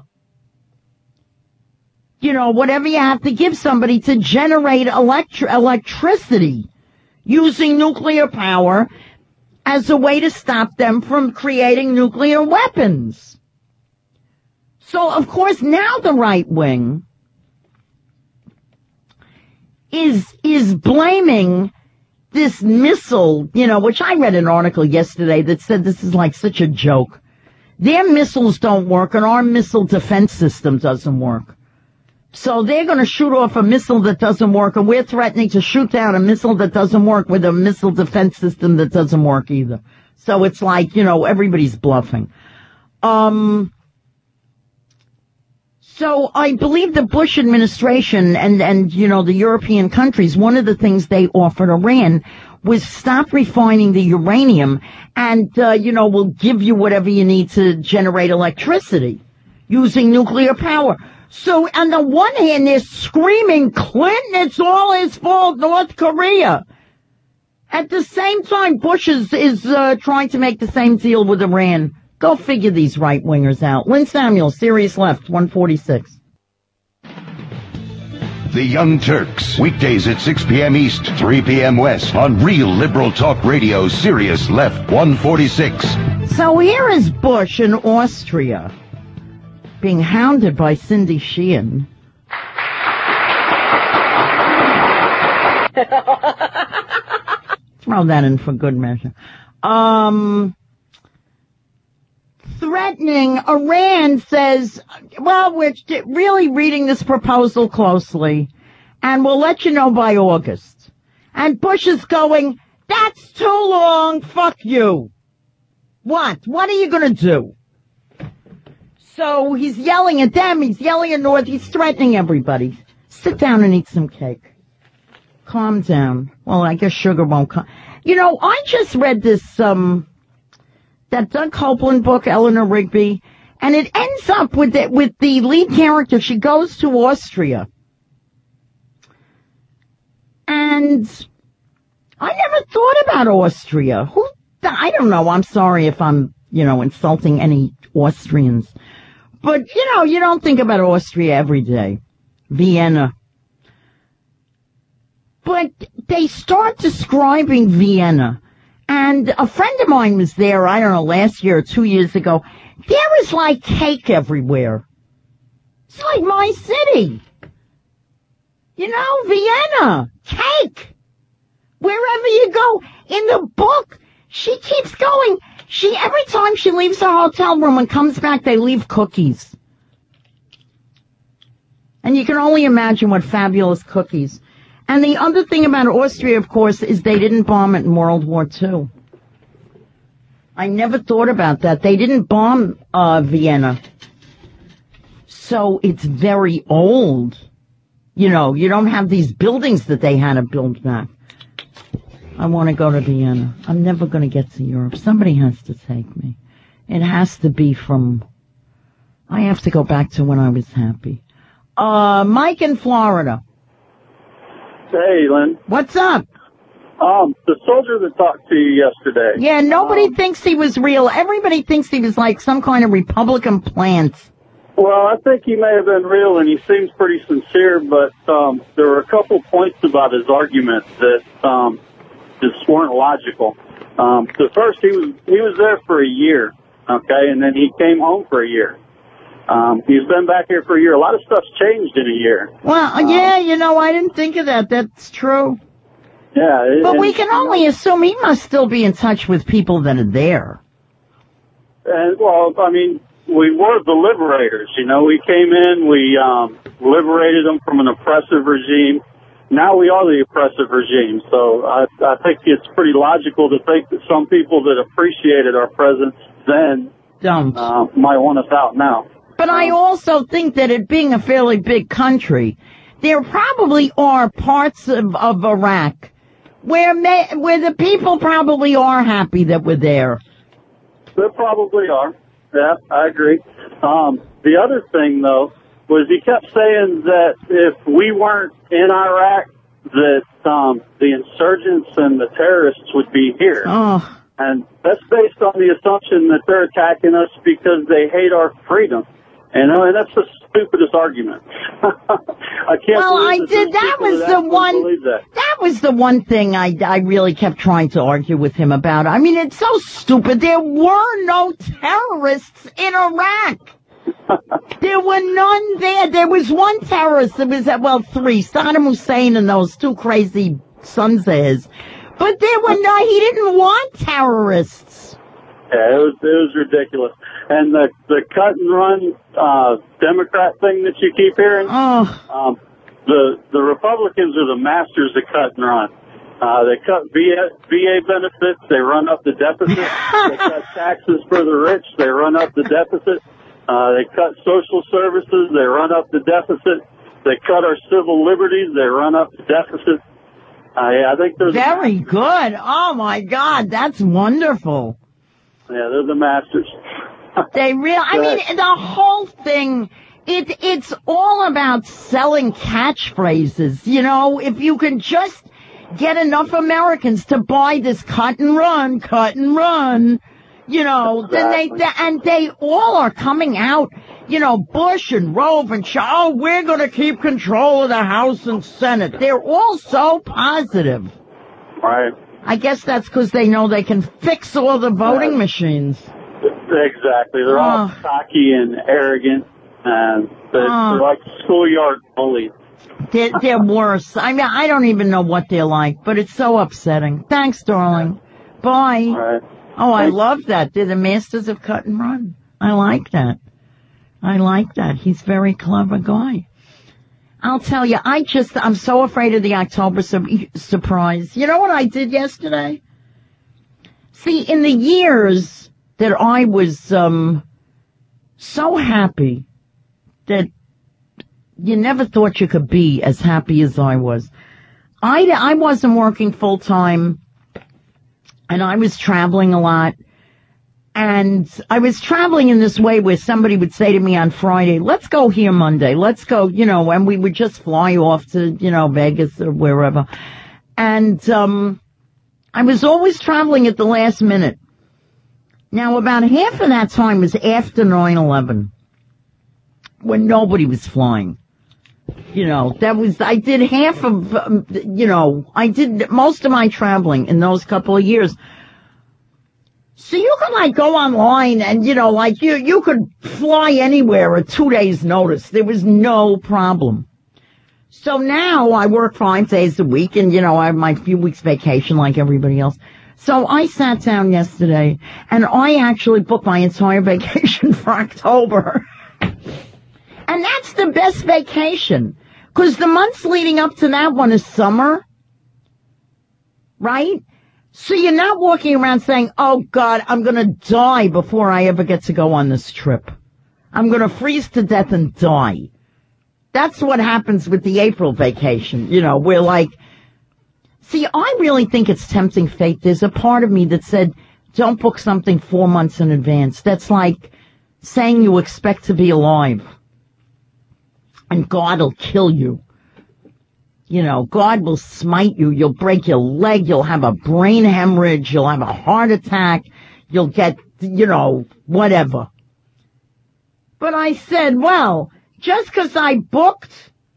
you know, whatever you have to give somebody to generate electri- electricity using nuclear power as a way to stop them from creating nuclear weapons. So, of course, now the right wing is is blaming this missile, you know, which I read an article yesterday that said this is like such a joke. Their missiles don't work and our missile defense system doesn't work. So they're going to shoot off a missile that doesn't work, and we're threatening to shoot down a missile that doesn't work with a missile defense system that doesn't work either. So it's like, you know, everybody's bluffing. Um, so I believe the Bush administration and, and, you know, the European countries, one of the things they offered Iran was stop refining the uranium and, uh, you know, we'll give you whatever you need to generate electricity using nuclear power. So on the one hand, they're screaming, Clinton, it's all his fault, North Korea. At the same time, Bush is, is uh, trying to make the same deal with Iran. Go figure these right-wingers out. Lynn Samuel, Sirius Left, one forty-six. The Young Turks, weekdays at six p.m. East, three p.m. West, on Real Liberal Talk Radio, Sirius Left, one forty-six. So here is Bush in Austria, being hounded by Cindy Sheehan. Throw that in for good measure. Um, threatening, Iran says, well, we're really reading this proposal closely, and we'll let you know by August. And Bush is going, that's too long, fuck you. What? What are you going to do? So he's yelling at them, he's yelling at North, he's threatening everybody. Sit down and eat some cake. Calm down. Well, I guess sugar won't come. You know, I just read this, um, that Doug Copeland book, Eleanor Rigby, and it ends up with the, with the lead character. She goes to Austria. And I never thought about Austria. Who, I don't know, I'm sorry if I'm, you know, insulting any Austrians. But, you know, you don't think about Austria every day. Vienna. But they start describing Vienna. And a friend of mine was there, I don't know, last year or two years ago. There is like cake everywhere. It's like my city. You know, Vienna. Cake. Wherever you go. In the book, she keeps going. She, every time she leaves her hotel room and comes back, they leave cookies. And you can only imagine what fabulous cookies. And the other thing about Austria, of course, is they didn't bomb it in World War Two. I never thought about that. They didn't bomb uh Vienna. So it's very old. You know, you don't have these buildings that they had to build back. I want to go to Vienna. I'm never going to get to Europe. Somebody has to take me. It has to be from, I have to go back to when I was happy. Uh, Mike in Florida. Hey, Lynn. What's up? Um, the soldier that talked to you yesterday. Yeah, nobody um, thinks he was real. Everybody thinks he was like some kind of Republican plant. Well, I think he may have been real, and he seems pretty sincere, but um, there were a couple points about his argument that um, just weren't logical. Um, so first, he was he was there for a year, okay, and then he came home for a year. Um, he's been back here for a year. A lot of stuff's changed in a year. Well, um, yeah, you know, I didn't think of that. That's true. Yeah. It, but we can only assume he must still be in touch with people that are there. And, well, I mean, we were the liberators, you know. We came in, we um, liberated them from an oppressive regime. Now we are the oppressive regime. So I, I think it's pretty logical to think that some people that appreciated our presence then don't uh, might want us out now. But I also think that it being a fairly big country, there probably are parts of, of Iraq where may, where the people probably are happy that we're there. There probably are. yeah, I agree. Um, the other thing, though, was he kept saying that if we weren't in Iraq, that um, the insurgents and the terrorists would be here. Oh. And that's based on the assumption that they're attacking us because they hate our freedom. You know, and that's the stupidest argument. I can't well, believe I that did. That was that the one. That. that was the one thing I, I really kept trying to argue with him about. I mean, it's so stupid. There were no terrorists in Iraq. There were none there. There was one terrorist. There was, well, three. Saddam Hussein and those two crazy sons of his. But there were no, he didn't want terrorists. Yeah, it was, it was ridiculous. And the, the cut and run, uh, Democrat thing that you keep hearing, oh. um, the, the Republicans are the masters of cut and run. Uh, they cut V A, V A benefits. They run up the deficit. They cut taxes for the rich. They run up the deficit. Uh, they cut social services, they run up the deficit. They cut our civil liberties, they run up the deficit. Uh, yeah, I think they're very the good. Oh my God, that's wonderful. Yeah, they're the masters. They really, I mean, the whole thing, it, it's all about selling catchphrases. You know, if you can just get enough Americans to buy this cut and run, cut and run, you know, exactly. then they, they, and they all are coming out, you know, Bush and Rove and Shaw, oh, we're going to keep control of the House and Senate. They're all so positive. Right. I guess that's because they know they can fix all the voting right. machines. Exactly. They're oh. all cocky and arrogant, and they're, oh. they're like schoolyard bullies. They're, they're worse. I mean, I don't even know what they're like, but it's so upsetting. Thanks, darling. Bye. All right. Oh, I love that. They're the masters of cut and run. I like that. I like that. He's a very clever guy. I'll tell you, I just, I'm so afraid of the October su- surprise. You know what I did yesterday? See, in the years that I was, um, so happy that you never thought you could be as happy as I was. I, I wasn't working full time. And I was traveling a lot, and I was traveling in this way where somebody would say to me on Friday, let's go here Monday, let's go, you know, and we would just fly off to, you know, Vegas or wherever. And, um, I was always traveling at the last minute. Now, about half of that time was after nine eleven, when nobody was flying. You know, that was, I did half of, um, you know, I did most of my traveling in those couple of years. So you could like go online and, you know, like you, you could fly anywhere at two days notice. There was no problem. So now I work five days a week and, you know, I have my few weeks vacation like everybody else. So I sat down yesterday and I actually booked my entire vacation for October. And that's the best vacation. Because the months leading up to that one is summer. Right? So you're not walking around saying, oh, God, I'm going to die before I ever get to go on this trip. I'm going to freeze to death and die. That's what happens with the April vacation. You know, we're like, see, I really think it's tempting fate. There's a part of me that said, don't book something four months in advance. That's like saying you expect to be alive. And God will kill you. You know, God will smite you. You'll break your leg. You'll have a brain hemorrhage. You'll have a heart attack. You'll get, you know, whatever. But I said, well, just because I booked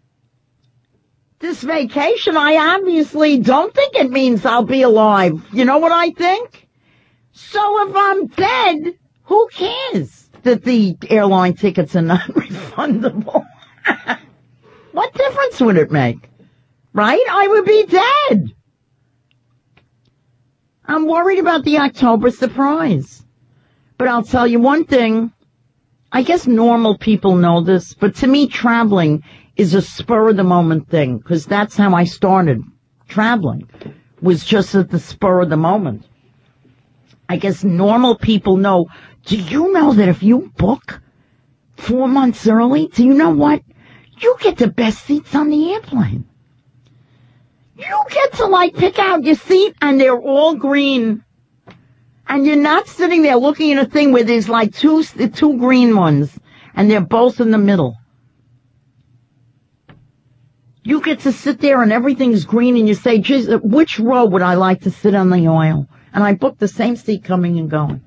this vacation, I obviously don't think it means I'll be alive. You know what I think? So if I'm dead, who cares that the airline tickets are not refundable? What difference would it make? Right? I would be dead. I'm worried about the October surprise. But I'll tell you one thing. I guess normal people know this, but to me traveling is a spur of the moment thing, because that's how I started traveling, was just at the spur of the moment. I guess normal people know. Do you know that if you book four months early, do you know what? You get the best seats on the airplane. You get to like pick out your seat and they're all green. And you're not sitting there looking at a thing where there's like two, two green ones, and they're both in the middle. You get to sit there and everything's green, and you say, geez, which row would I like to sit on the aisle? And I booked the same seat coming and going.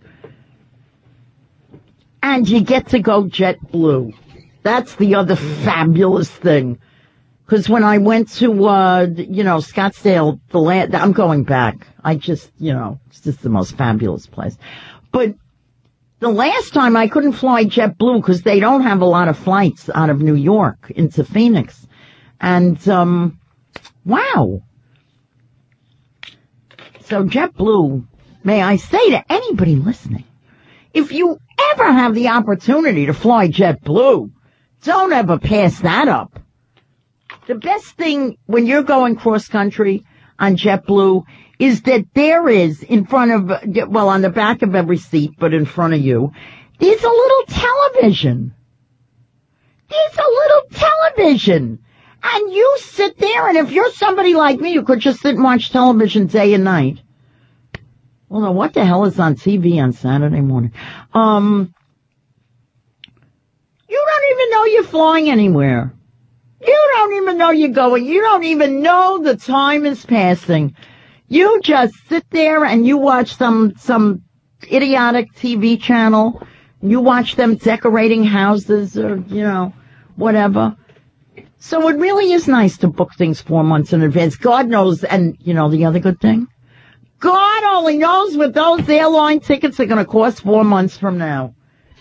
And you get to go JetBlue. That's the other fabulous thing. Because when I went to, uh, you know, Scottsdale, the land, I'm going back. I just, you know, it's just the most fabulous place. But the last time I couldn't fly JetBlue because they don't have a lot of flights out of New York into Phoenix. And, um, wow. So JetBlue, may I say to anybody listening, if you ever have the opportunity to fly JetBlue, don't ever pass that up. The best thing when you're going cross-country on JetBlue is that there is in front of, well, on the back of every seat, but in front of you, there's a little television. There's a little television. And you sit there, and if you're somebody like me, you could just sit and watch television day and night. Well, now, what the hell is on T V on Saturday morning? Um, you don't even know you're flying anywhere. You don't even know you're going. You don't even know the time is passing. You just sit there and you watch some, some idiotic T V channel. You watch them decorating houses or, you know, whatever. So it really is nice to book things four months in advance. God knows, and, you know, the other good thing? God only knows what those airline tickets are going to cost four months from now.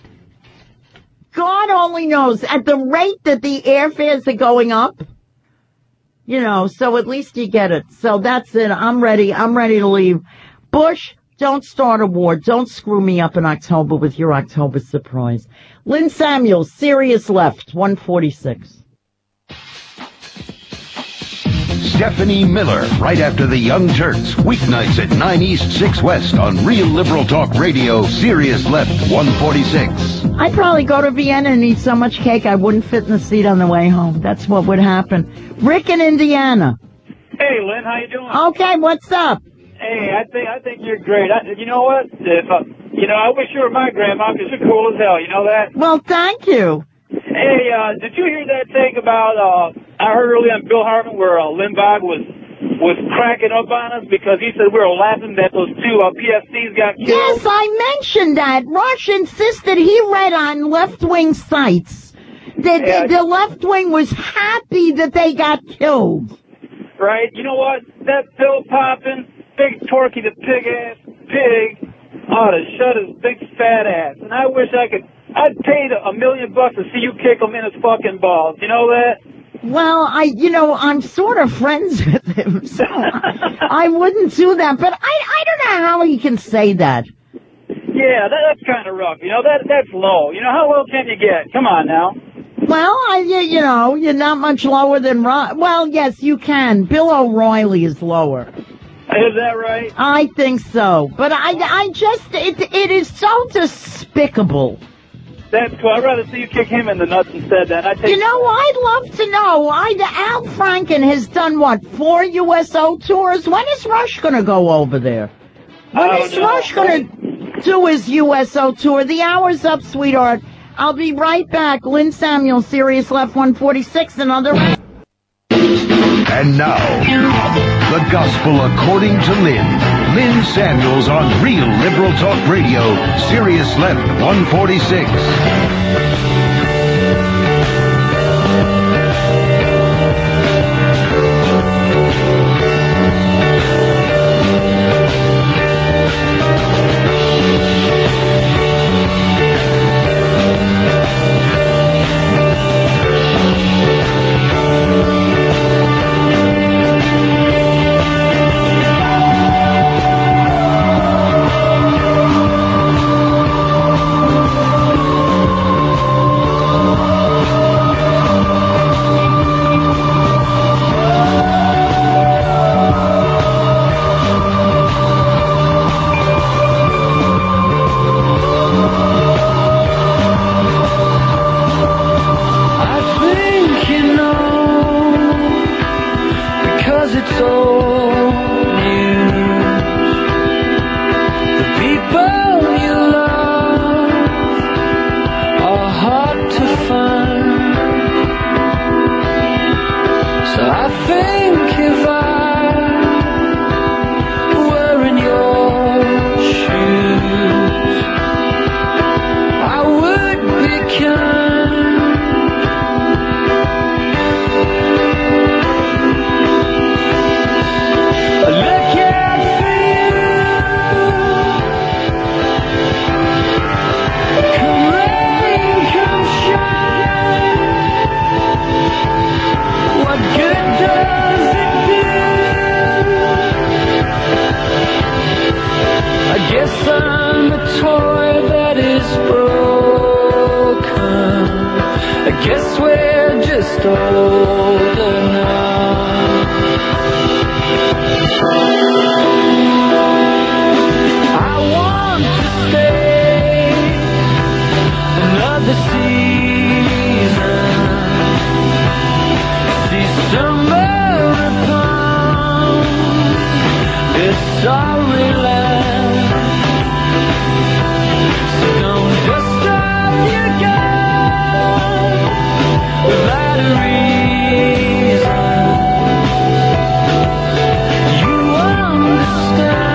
God only knows. At the rate that the airfares are going up, you know, so at least you get it. So that's it. I'm ready. I'm ready to leave. Bush, don't start a war. Don't screw me up in October with your October surprise. Lynn Samuels, Sirius Left, one forty-six. Stephanie Miller, right after the Young Turks, weeknights at nine East, six West on Real Liberal Talk Radio, Sirius Left, one forty-six. I'd probably go to Vienna and eat so much cake I wouldn't fit in the seat on the way home. That's what would happen. Rick in Indiana. Hey, Lynn, how you doing? Okay, what's up? Hey, I think I think you're great. I, you know what? If uh, you know, I wish you were my grandma because you're cool as hell. You know that? Well, thank you. Hey, uh, did you hear that thing about, uh, I heard earlier on Bill Hartman where, uh, Lindbergh was, was cracking up on us because he said we were laughing that those two, uh, P F Cs got killed? Yes, I mentioned that. Rush insisted he read on left-wing sites that yeah. the left wing was happy that they got killed. Right? You know what? That pill popping, big Torquay the pig-ass pig ought to shut his big fat ass. And I wish I could, I'd pay a million bucks to see you kick him in his fucking balls. You know that? Well, I, you know, I'm sort of friends with him, so I, I wouldn't do that. But I, I don't know how he can say that. Yeah, that, that's kind of rough. You know, that that's low. You know, how low can you get? Come on now. Well, I, you, you know, you're not much lower than Ron. Well, yes, you can. Bill O'Reilly is lower. Is that right? I think so. But I, I just, it, it is so despicable. That's cool. I'd rather see you kick him in the nuts instead then. I take You know, I'd love to know. I, Al Franken has done, what, four U S O tours? When is Rush going to go over there? When Oh, is no. Rush going to do his U S O tour? The hour's up, sweetheart. I'll be right back. Lynn Samuel, Sirius Left one forty-six, another... And now, the gospel according to Lynn. Lynn Samuels on Real Liberal Talk Radio, Sirius Left one forty-six. People you love are hard to find. So I think if I were in your shoes, I would be kind. Look out for you. Come rain, come shine. What good does it do? I guess I'm a toy that is broken. I guess we're just older now. I want to stay another season. See summer upon this sorry land. So don't dust off your gun without a reason. You understand.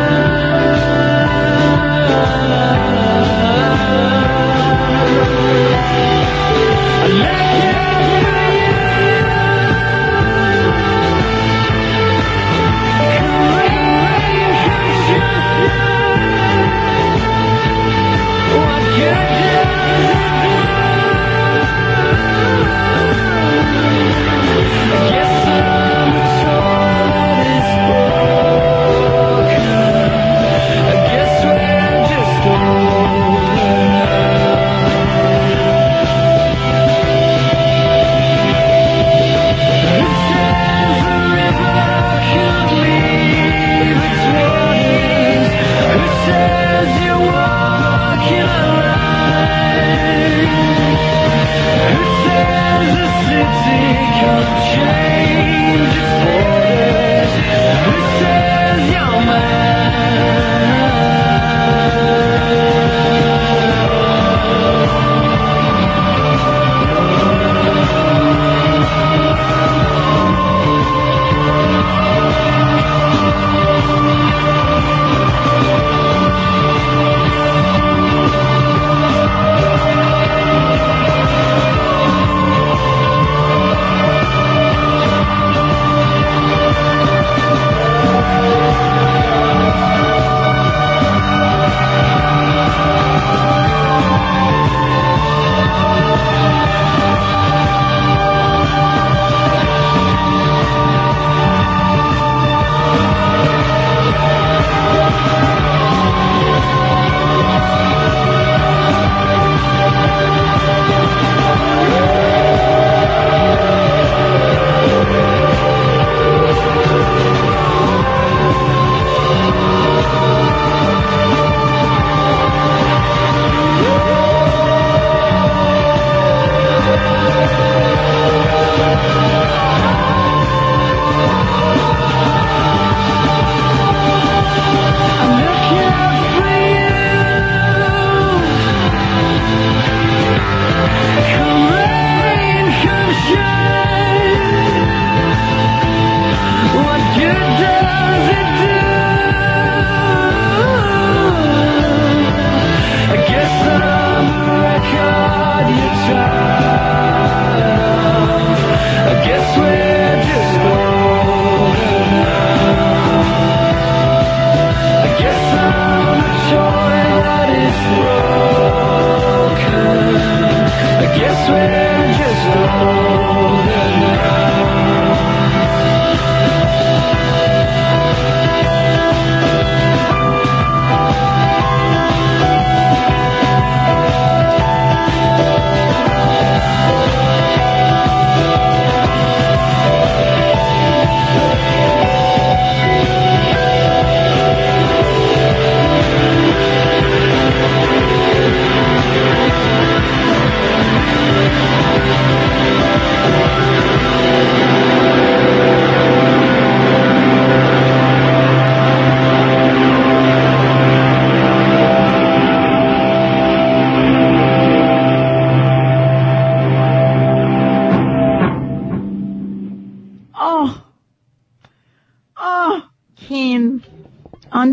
I let you. What good does it do?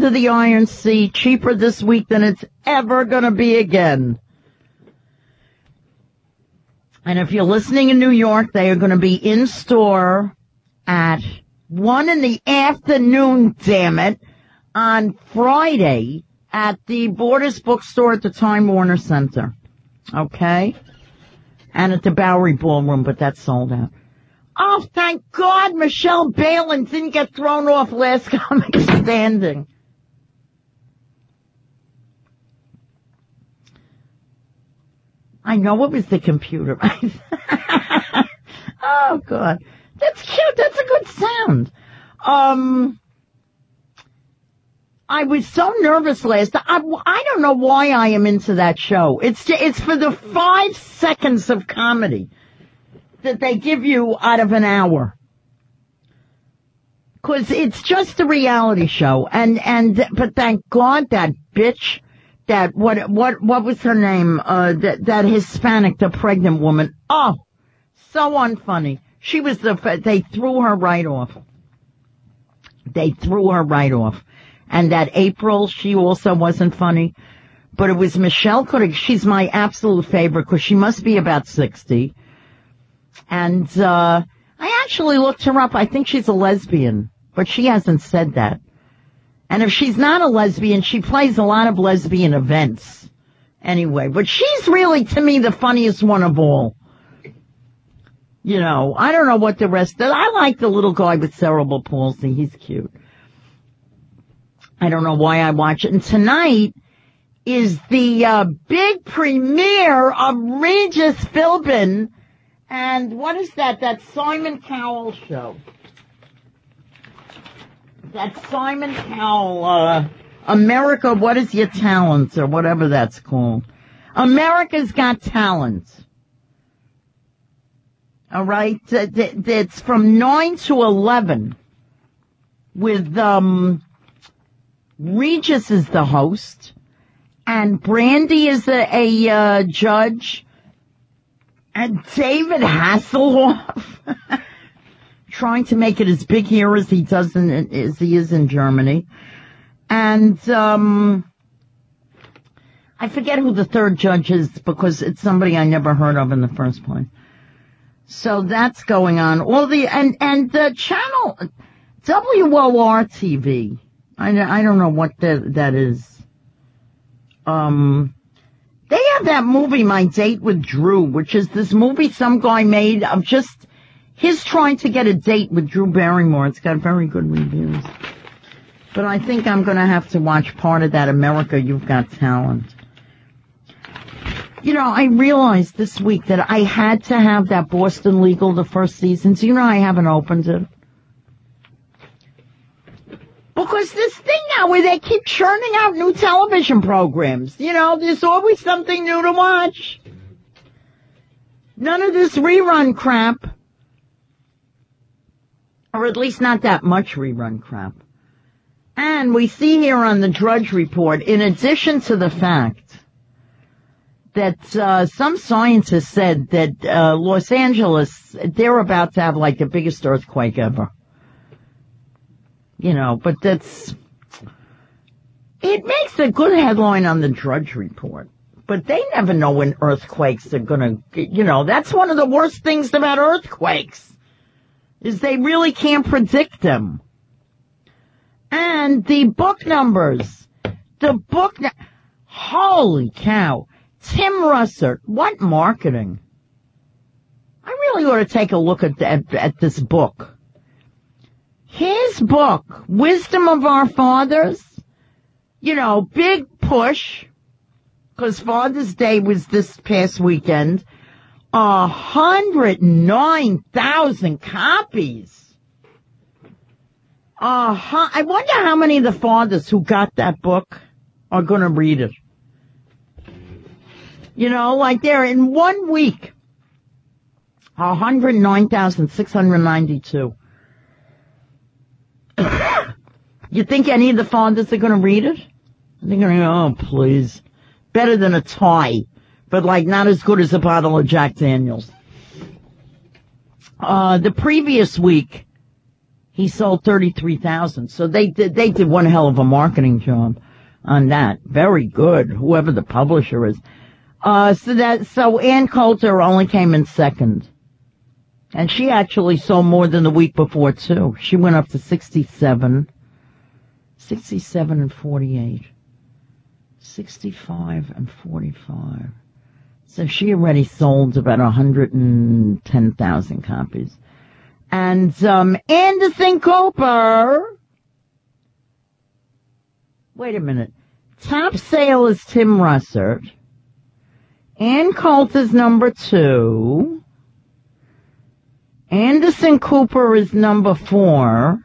to the Iron Sea, cheaper this week than it's ever going to be again. And if you're listening in New York, they are going to be in store at one in the afternoon, damn it, on Friday at the Borders Bookstore at the Time Warner Center. Okay? And at the Bowery Ballroom, but that's sold out. Oh, thank God Michelle Balin didn't get thrown off Last Comic Standing. I know it was the computer. Oh, God. That's cute. That's a good sound. Um, I was so nervous last time. I, I don't know why I am into that show. It's, it's for the five seconds of comedy that they give you out of an hour. Cause it's just a reality show. And, and, but thank God that bitch, that, what, what, what was her name? Uh, that, that Hispanic, the pregnant woman. Oh, so unfunny. She was the, they threw her right off. They threw her right off. And that April, she also wasn't funny. But it was Michelle Koenig. She's my absolute favorite because she must be about sixty. And, uh, I actually looked her up. I think she's a lesbian, but she hasn't said that. And if she's not a lesbian, she plays a lot of lesbian events. Anyway, but she's really, to me, the funniest one of all. You know, I don't know what the rest of, I like the little guy with cerebral palsy. He's cute. I don't know why I watch it. And tonight is the, uh, big premiere of Regis Philbin. And what is that? That Simon Cowell show. That Simon Cowell, uh, America, What Is Your Talent, or whatever that's called. America's Got Talent. All right? It's from nine to eleven with, um, Regis is the host, and Brandy is a, a uh, judge, and David Hasselhoff trying to make it as big here as he does in, as he is in Germany. And, um, I forget who the third judge is because it's somebody I never heard of in the first place. So that's going on. All the, and, and the channel, W O R T V. I, I don't know what the, that is. Um, they have that movie, My Date with Drew, which is this movie some guy made of just his trying to get a date with Drew Barrymore. It's got very good reviews. But I think I'm going to have to watch part of that America, You've Got Talent. You know, I realized this week that I had to have that Boston Legal, the first season. So, you know, I haven't opened it. Because this thing now where they keep churning out new television programs. You know, there's always something new to watch. None of this rerun crap. Or at least not that much rerun crap. And we see here on the Drudge Report, in addition to the fact that uh, some scientists said that uh, Los Angeles, they're about to have like the biggest earthquake ever. You know, but that's, it makes a good headline on the Drudge Report. But they never know when earthquakes are gonna, you know, that's one of the worst things about earthquakes, is they really can't predict them. And the book numbers, the book, holy cow, Tim Russert, what marketing. I really ought to take a look at, at, at this book. His book, Wisdom of Our Fathers, you know, big push, because Father's Day was this past weekend, a hundred nine thousand copies. Uh, huh, I wonder how many of the fathers who got that book are going to read it. You know, like there in one week, one hundred nine thousand six hundred ninety-two. You think any of the fathers are going to read it? They're going to go, oh, please. Better than a tie, but like not as good as a bottle of Jack Daniels. Uh, the previous week, he sold thirty-three thousand. So they did, they did one hell of a marketing job on that. Very good, whoever the publisher is. Uh, so that, so Ann Coulter only came in second. And she actually sold more than the week before, too. She went up to sixty-seven. sixty-seven and forty-eight. sixty-five and forty-five. So she already sold about one hundred ten thousand copies. And, um, Anderson Cooper. Wait a minute. Top sale is Tim Russert. Ann Coulter's number two. Anderson Cooper is number four.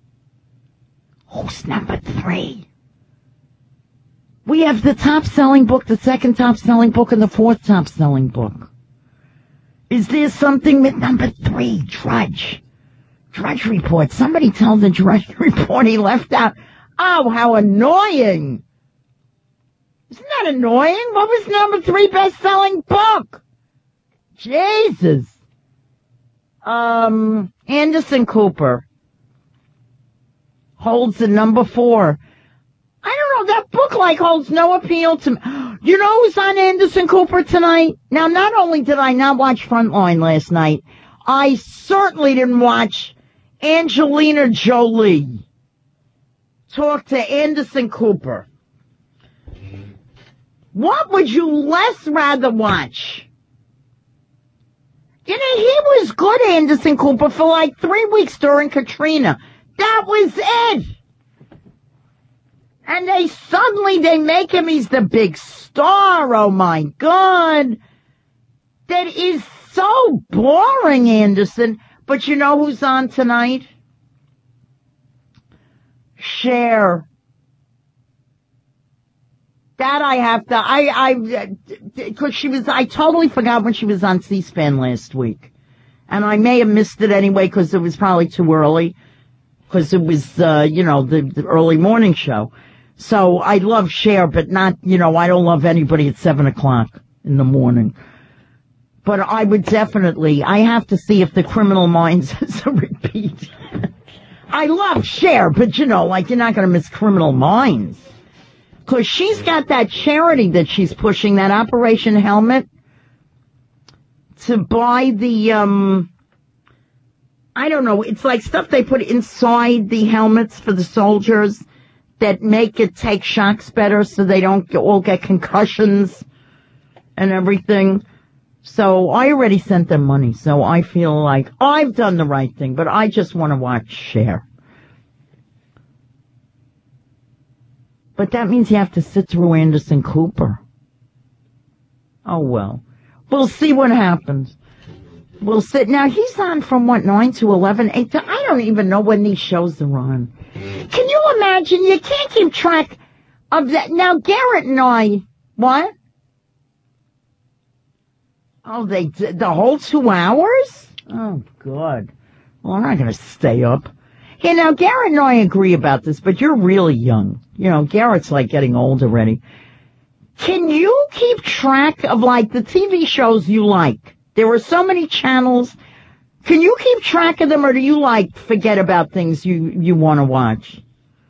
Who's number three? We have the top-selling book, the second top-selling book, and the fourth top-selling book. Is there something with number three? Drudge. Drudge Report. Somebody tell the Drudge Report he left out. Oh, how annoying. Isn't that annoying? What was number three best-selling book? Jesus. Um, Anderson Cooper holds the number four. I don't know, that book like holds no appeal to me. You know who's on Anderson Cooper tonight? Now, not only did I not watch Frontline last night, I certainly didn't watch Angelina Jolie talk to Anderson Cooper. What would you less rather watch? You know, he was good, Anderson Cooper, for like three weeks during Katrina. That was it. And they suddenly, they make him, he's the big star. Oh my God. That is so boring, Anderson. But you know who's on tonight? Cher. That I have to, I, I, cause she was, I totally forgot when she was on C-SPAN last week. And I may have missed it anyway cause it was probably too early. Cause it was, uh, you know, the, the early morning show. So I love Cher, but not, you know, I don't love anybody at seven o'clock in the morning. But I would definitely, I have to see if the Criminal Minds is a repeat. I love Cher, but you know, like you're not gonna miss Criminal Minds. Cause she's got that charity that she's pushing, that Operation Helmet, to buy the, um, I don't know, it's like stuff they put inside the helmets for the soldiers that make it take shocks better so they don't all get concussions and everything. So I already sent them money, so I feel like I've done the right thing, but I just want to watch Cher. But that means you have to sit through Anderson Cooper. Oh, well. We'll see what happens. We'll sit. Now, he's on from, what, nine to eleven, eight to... I don't even know when these shows are on. Can you imagine? You can't keep track of that. Now, Garrett and I... What? Oh, they did the whole two hours? Oh, God. Well, I'm not going to stay up. Hey, now, Garrett and I agree about this, but you're really young. You know, Garrett's like getting old already. Can you keep track of, like, the T V shows you like? There are so many channels. Can you keep track of them, or do you, like, forget about things you, you want to watch?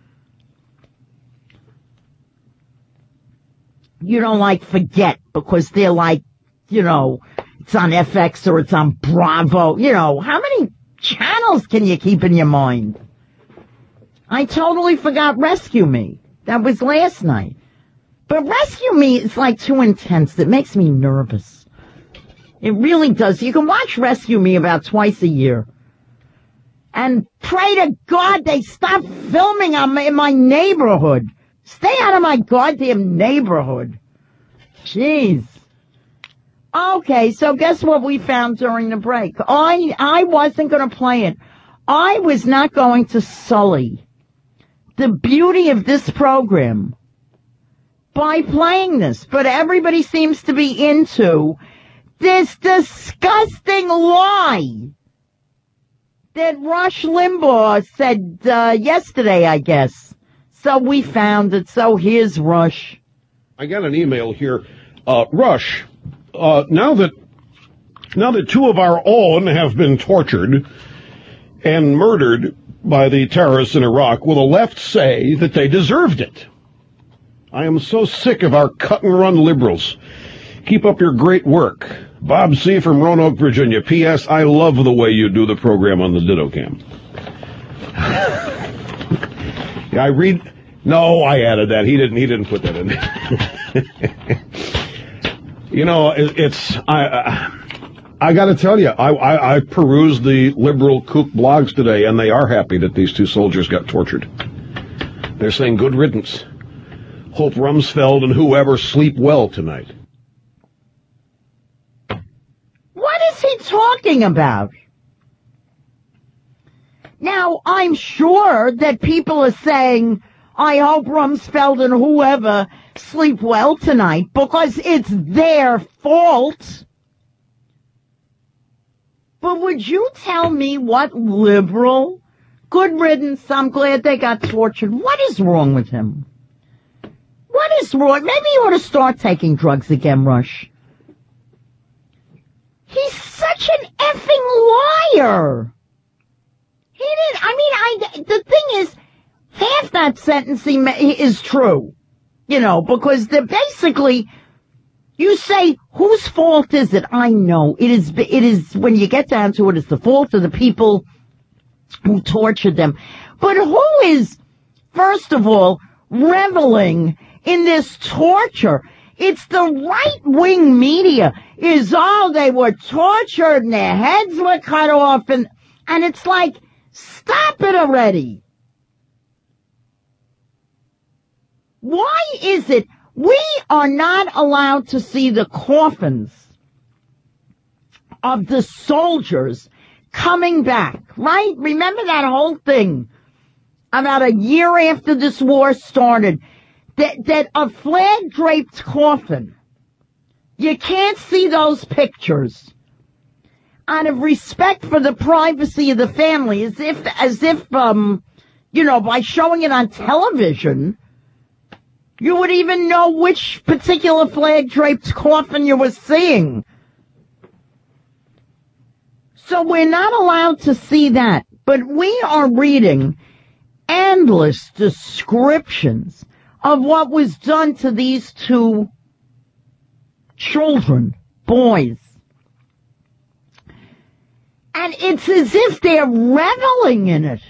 You don't, like, forget because they're, like, you know, it's on F X or it's on Bravo. You know, how many channels can you keep in your mind? I totally forgot Rescue Me. That was last night. But Rescue Me is like too intense. It makes me nervous. It really does. You can watch Rescue Me about twice a year. And pray to God they stop filming on my, in my neighborhood. Stay out of my goddamn neighborhood. Jeez. Okay, so guess what we found during the break? I, I wasn't going to play it. I was not going to sully the beauty of this program by playing this, but everybody seems to be into this disgusting lie that Rush Limbaugh said uh, yesterday, I guess. So we found it, so here's Rush. I got an email here. Uh, Rush, uh, now that, now that two of our own have been tortured and murdered, by the terrorists in Iraq, will the left say that they deserved it? I am so sick of our cut-and-run liberals. Keep up your great work. Bob C. from Roanoke, Virginia. P S. I love the way you do the program on the Ditto Cam. I read... No, I added that. He didn't. He didn't put that in there. You know, it, it's... I uh, I got to tell you, I, I, I perused the liberal kook blogs today, and they are happy that these two soldiers got tortured. They're saying good riddance. Hope Rumsfeld and whoever sleep well tonight. What is he talking about? Now, I'm sure that people are saying, I hope Rumsfeld and whoever sleep well tonight because it's their fault. But would you tell me what liberal, good riddance, I'm glad they got tortured, what is wrong with him? What is wrong? Maybe you ought to start taking drugs again, Rush. He's such an effing liar. He didn't, I mean, I, the thing is, half that sentence he ma- is true. You know, because they're basically, you say, whose fault is it? I know. It is, it is, when you get down to it, it's the fault of the people who tortured them. But who is, first of all, reveling in this torture? It's the right-wing media is, oh, they were tortured and their heads were cut off, and, and it's like, stop it already. Why is it we are not allowed to see the coffins of the soldiers coming back, right? Remember that whole thing about a year after this war started, that, that a flag-draped coffin, you can't see those pictures out of respect for the privacy of the family, as if, as if, um, you know, by showing it on television, you would even know which particular flag-draped coffin you were seeing. So we're not allowed to see that, but we are reading endless descriptions of what was done to these two children, boys. And it's as if they're reveling in it.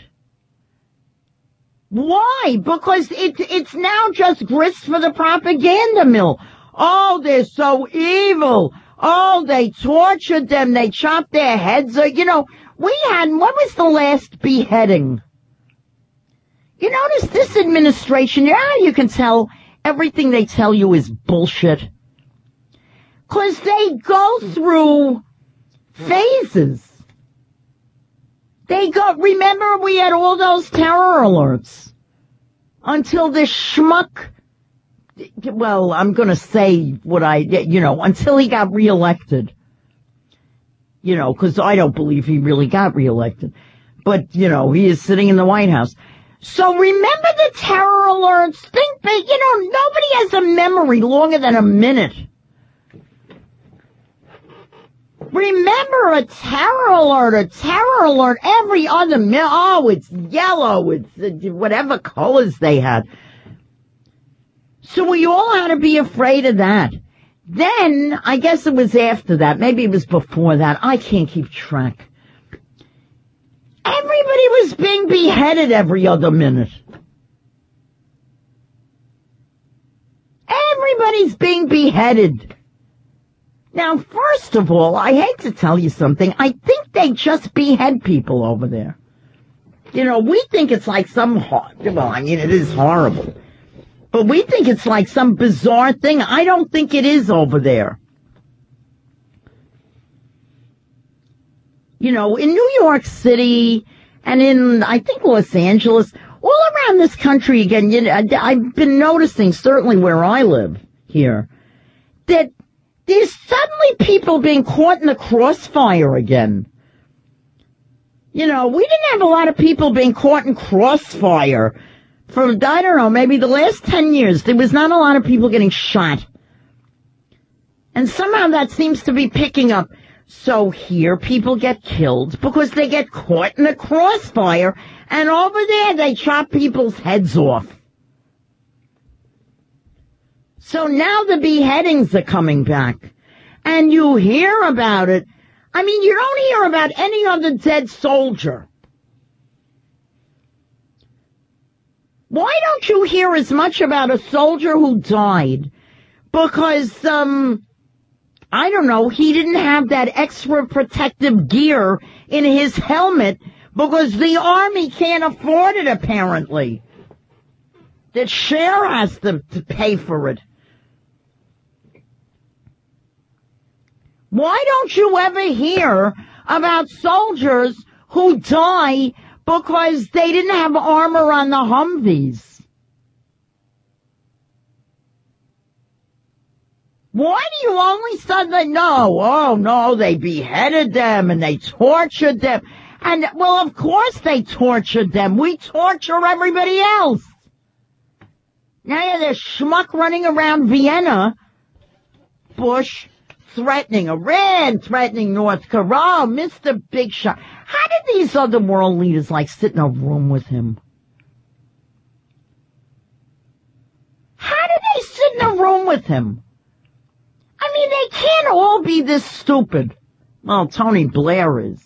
Why? Because it, it's now just grist for the propaganda mill. Oh, they're so evil. Oh, they tortured them. They chopped their heads. You know, we had, when was the last beheading? You notice this administration, you know how you can tell everything they tell you is bullshit? Because they go through phases. They go, remember we had all those terror alerts until this schmuck, well, I'm going to say what I, you know, until he got reelected. You know, because I don't believe he really got reelected. But, you know, he is sitting in the White House. So remember the terror alerts? Think that, you know, nobody has a memory longer than a minute. Remember a terror alert, a terror alert every other minute. Oh, it's yellow, it's uh, whatever colors they had. So we all had to be afraid of that. Then, I guess it was after that, maybe it was before that, I can't keep track. Everybody was being beheaded every other minute. Everybody's being beheaded. Now, first of all, I hate to tell you something. I think they just behead people over there. You know, we think it's like some, well, I mean, it is horrible. But we think it's like some bizarre thing. I don't think it is over there. You know, in New York City and in, I think, Los Angeles, all around this country, again, you know, I've been noticing, certainly where I live here, that there's suddenly people being caught in the crossfire again. You know, we didn't have a lot of people being caught in crossfire for, I don't know, maybe the last ten years. There was not a lot of people getting shot. And somehow that seems to be picking up. So here people get killed because they get caught in a crossfire, and over there they chop people's heads off. So now the beheadings are coming back, and you hear about it. I mean, you don't hear about any other dead soldier. Why don't you hear as much about a soldier who died? Because, um, I don't know, he didn't have that extra protective gear in his helmet because the Army can't afford it, apparently. That Cher has to, to pay for it. Why don't you ever hear about soldiers who die because they didn't have armor on the Humvees? Why do you only suddenly know? Oh, no, they beheaded them and they tortured them. And, well, of course they tortured them. We torture everybody else. Now you have this schmuck running around Vienna, Bush, threatening Iran, threatening North Korea. Oh, Mister Big Shot. How did these other world leaders, like, sit in a room with him? How did they sit in a room with him? I mean, they can't all be this stupid. Well, Tony Blair is.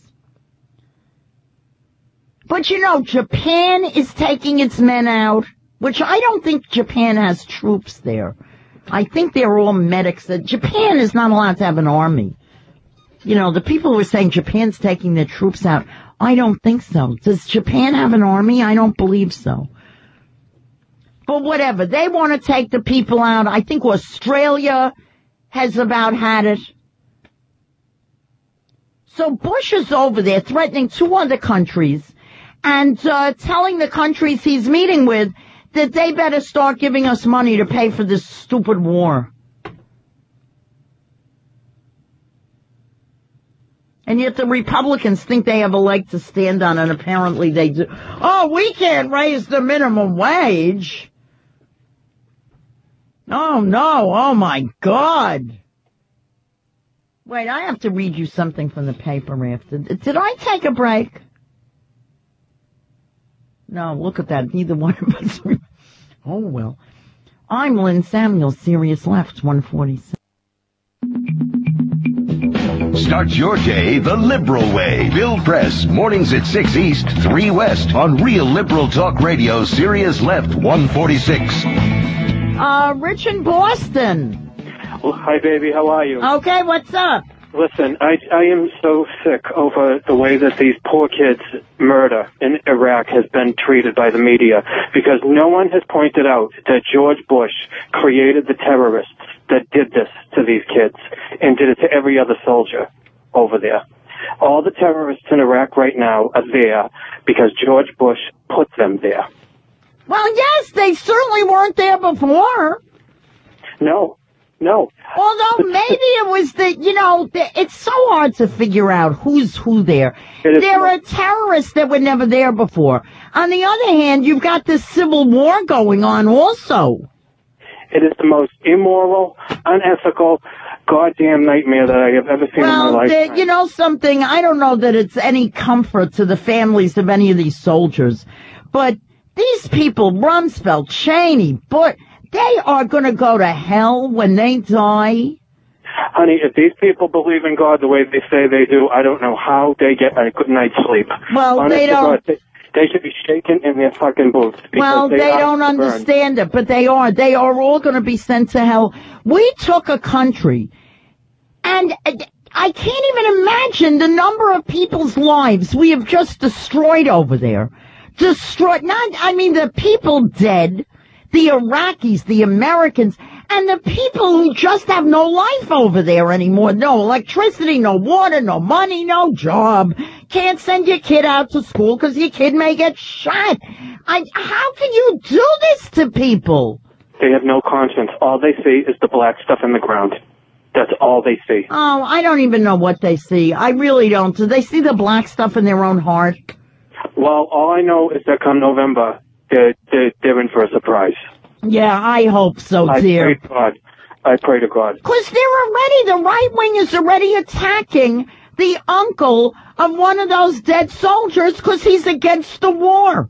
But, you know, Japan is taking its men out, which I don't think Japan has troops there. I think they're all medics. Japan is not allowed to have an army. You know, the people who are saying Japan's taking their troops out, I don't think so. Does Japan have an army? I don't believe so. But whatever. They want to take the people out. I think Australia has about had it. So Bush is over there threatening two other countries and uh, telling the countries he's meeting with that they better start giving us money to pay for this stupid war. And yet the Republicans think they have a leg to stand on, and apparently they do. Oh, we can't raise the minimum wage. Oh, no. Oh, my God. Wait, I have to read you something from the paper after. Did I take a break? No, look at that. Neither one of us. Oh, well. I'm Lynn Samuels, Sirius Left, one forty-six. Start your day the liberal way. Bill Press, mornings at six East, three West, on Real Liberal Talk Radio, Sirius Left, one forty-six. Uh, Rich in Boston. Well, hi, baby. How are you? Okay, what's up? Listen, I, I am so sick over the way that these poor kids' murder in Iraq has been treated by the media, because no one has pointed out that George Bush created the terrorists that did this to these kids and did it to every other soldier over there. All the terrorists in Iraq right now are there because George Bush put them there. Well, yes, they certainly weren't there before. No. No. Although maybe it was the, you know, the, it's so hard to figure out who's who there. There are terrorists that were never there before. On the other hand, you've got this civil war going on also. It is the most immoral, unethical, goddamn nightmare that I have ever seen well, in my life. Well, you know something? I don't know that it's any comfort to the families of any of these soldiers. But these people, Rumsfeld, Cheney, Bush, they are going to go to hell when they die. Honey, if these people believe in God the way they say they do, I don't know how they get a good night's sleep. Well, Honest they don't. God, they, they should be shaken in their fucking boots. Well, they, they don't understand it, but they are. They are all going to be sent to hell. We took a country, and I can't even imagine the number of people's lives we have just destroyed over there. Destroyed, not, I mean, the people dead, the Iraqis, the Americans, and the people who just have no life over there anymore. No electricity, no water, no money, no job. Can't send your kid out to school because your kid may get shot. I, how can you do this to people? They have no conscience. All they see is the black stuff in the ground. That's all they see. Oh, I don't even know what they see. I really don't. Do they see the black stuff in their own heart? Well, all I know is that come November, they're, they're, they're in for a surprise. Yeah, I hope so, I dear. pray God. I pray to God. Because they're already, the right wing is already attacking the uncle of one of those dead soldiers because he's against the war.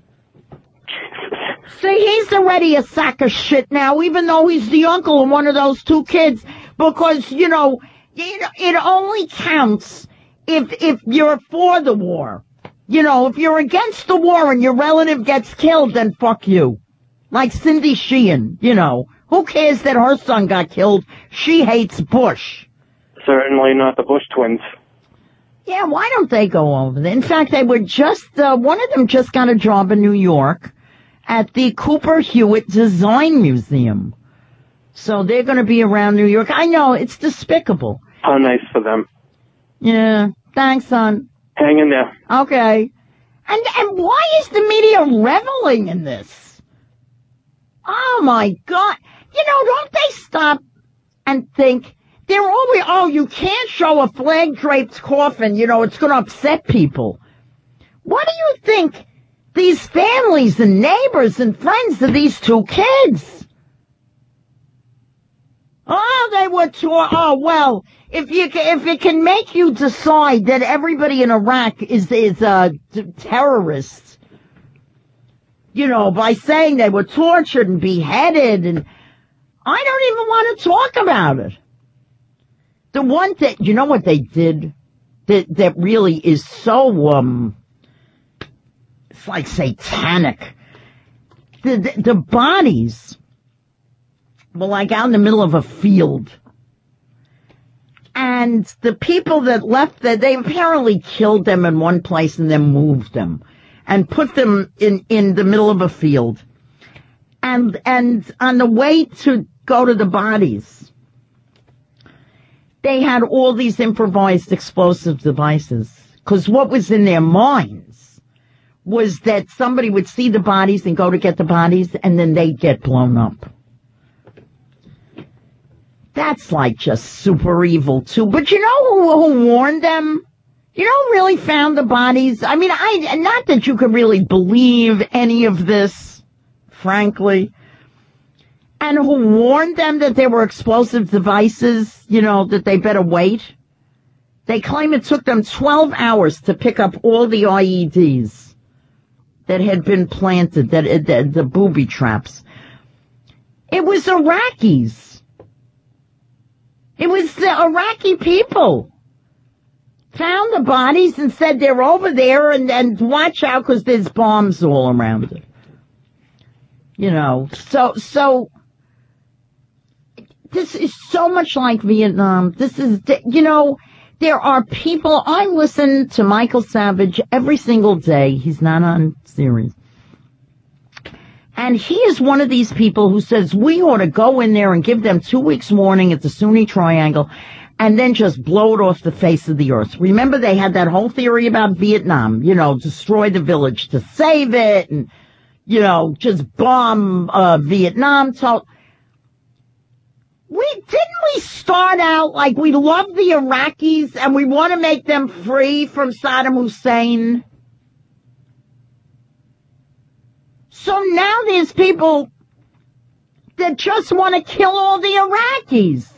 See, he's already a sack of shit now, even though he's the uncle of one of those two kids, because, you know, it, it only counts if if you're for the war. You know, if you're against the war and your relative gets killed, then fuck you. Like Cindy Sheehan, you know. Who cares that her son got killed? She hates Bush. Certainly not the Bush twins. Yeah, why don't they go over there? In fact, they were just, uh, one of them just got a job in New York at the Cooper Hewitt Design Museum. So they're going to be around New York. I know, it's despicable. How nice for them. Yeah, thanks, son. Hang in there. Okay. And, and why is the media reveling in this? Oh my God. You know, don't they stop and think, they're always, oh, you can't show a flag-draped coffin, you know, it's going to upset people. What do you think these families and neighbors and friends of these two kids? Oh, they were taught, oh, well, if you if it can make you decide that everybody in Iraq is, is, uh, terrorists, you know, by saying they were tortured and beheaded, and I don't even want to talk about it. The one thing, you know what they did that, that really is so, um, it's like satanic. The, the, the bodies were like out in the middle of a field. And the people that left there, they apparently killed them in one place and then moved them and put them in, in the middle of a field. And, and on the way to go to the bodies, they had all these improvised explosive devices. Because what was in their minds was that somebody would see the bodies and go to get the bodies, and then they'd get blown up. That's like just super evil, too. But you know who, who warned them? You know who really found the bodies? I mean, I not that you could really believe any of this, frankly. And who warned them that there were explosive devices, you know, that they better wait? They claim it took them twelve hours to pick up all the I E Ds that had been planted, that the, the booby traps. It was Iraqis. It was the Iraqi people. Found the bodies and said they're over there and, and watch out because there's bombs all around it. You know, so, so... This is so much like Vietnam. This is, you know, there are people, I listen to Michael Savage every single day. He's not on series. And he is one of these people who says we ought to go in there and give them two weeks warning at the Sunni Triangle and then just blow it off the face of the earth. Remember they had that whole theory about Vietnam, you know, destroy the village to save it and, you know, just bomb, uh, Vietnam. So, We, didn't we start out like we love the Iraqis and we want to make them free from Saddam Hussein? So now there's people that just want to kill all the Iraqis.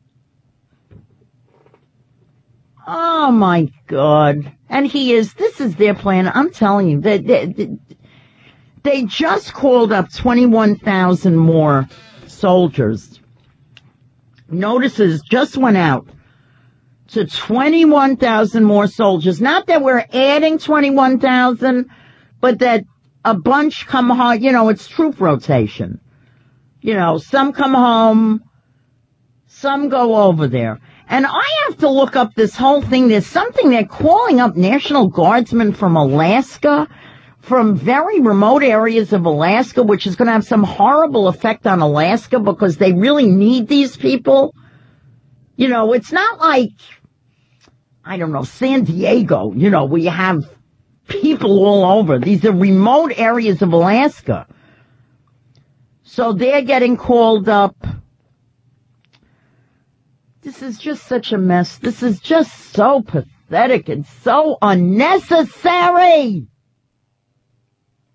Oh my God. And he is, this is their plan. I'm telling you, they, they, they just called up twenty-one thousand more soldiers. Notices just went out to twenty-one thousand more soldiers. Not that we're adding twenty-one thousand, but that a bunch come home. You know, it's troop rotation. You know, some come home, some go over there. And I have to look up this whole thing. There's something they're calling up National Guardsmen from Alaska, from very remote areas of Alaska, which is going to have some horrible effect on Alaska because they really need these people. You know, it's not like, I don't know, San Diego, you know, where you have people all over. These are remote areas of Alaska. So they're getting called up. This is just such a mess. This is just so pathetic and so unnecessary.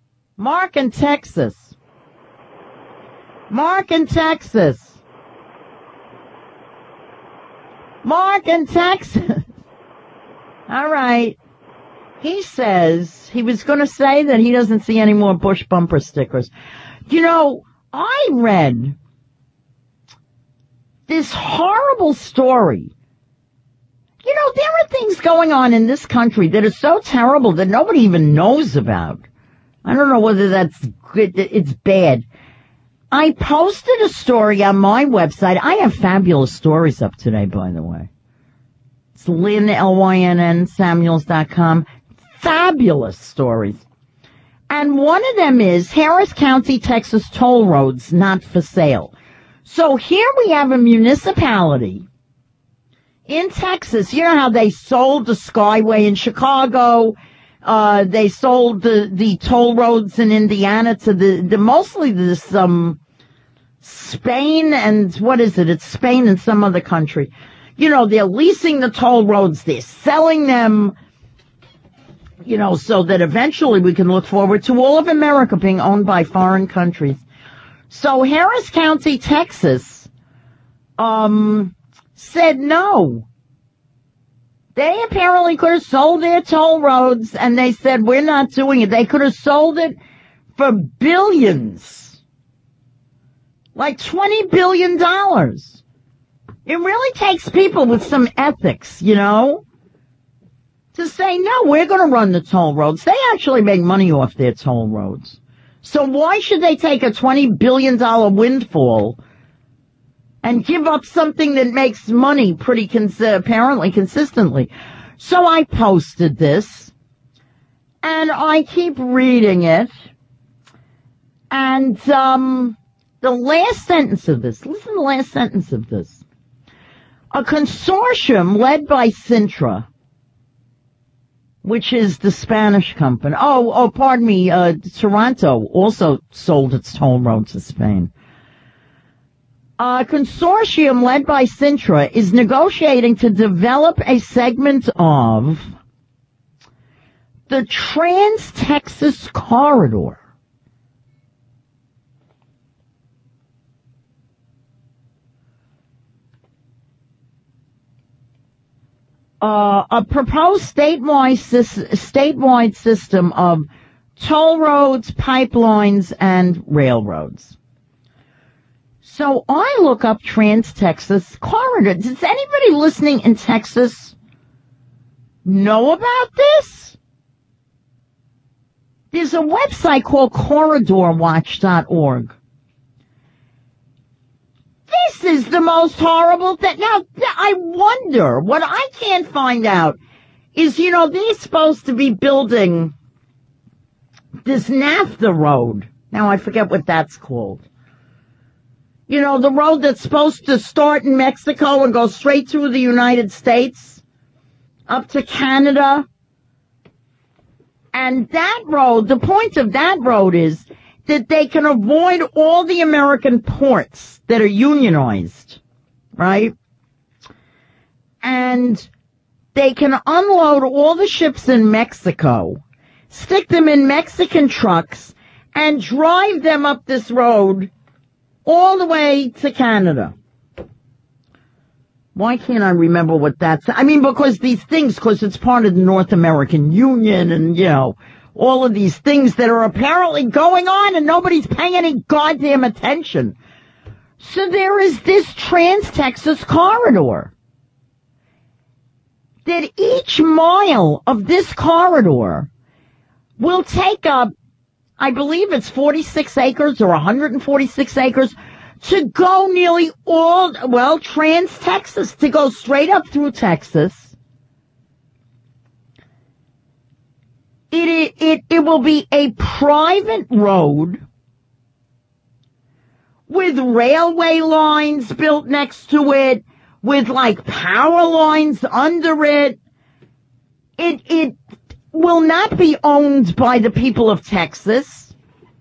Mark in Texas. Mark in Texas. Mark in Texas. All right. He says he was going to say that he doesn't see any more Bush bumper stickers. You know, I read this horrible story. You know, there are things going on in this country that are so terrible that nobody even knows about. I don't know whether that's good. It's bad. I posted a story on my website. I have fabulous stories up today, by the way. It's Lynn, L Y N N, Samuels dot com. Fabulous stories. And one of them is Harris County, Texas toll roads not for sale. So here we have a municipality in Texas. You know how they sold the Skyway in Chicago? Uh, they sold the, the toll roads in Indiana to the, the mostly this, um, Spain and what is it? It's Spain and some other country. You know, they're leasing the toll roads. They're selling them, you know, so that eventually we can look forward to all of America being owned by foreign countries. So Harris County, Texas, um, said no. They apparently could have sold their toll roads, and they said, we're not doing it. They could have sold it for billions. Like twenty billion dollars. It really takes people with some ethics, you know, to say, no, we're going to run the toll roads. They actually make money off their toll roads. So why should they take a twenty billion dollars windfall and give up something that makes money pretty cons- apparently consistently? So I posted this, and I keep reading it, and um the last sentence of this, listen to the last sentence of this. A consortium led by Sintra, which is the Spanish company. Oh, oh, pardon me, uh, Toronto also sold its toll road to Spain. A consortium led by Sintra is negotiating to develop a segment of the Trans-Texas Corridor. Uh, a proposed statewide, statewide system of toll roads, pipelines, and railroads. So I look up Trans-Texas Corridor. Does anybody listening in Texas know about this? There's a website called corridor watch dot org. This is the most horrible thing. Now, I wonder, what I can't find out is, you know, they're supposed to be building this NAFTA road. Now, I forget what that's called. You know, the road that's supposed to start in Mexico and go straight through the United States up to Canada. And that road, the point of that road is that they can avoid all the American ports that are unionized, right? And they can unload all the ships in Mexico, stick them in Mexican trucks, and drive them up this road all the way to Canada. Why can't I remember what that's... I mean, because these things, because it's part of the North American Union and, you know, all of these things that are apparently going on and nobody's paying any goddamn attention. So there is this Trans-Texas Corridor. That each mile of this corridor will take up, I believe it's forty-six acres or one hundred forty-six acres to go nearly all, well, Trans-Texas, to go straight up through Texas. It, it, it will be a private road with railway lines built next to it, with like power lines under it. It, it will not be owned by the people of Texas.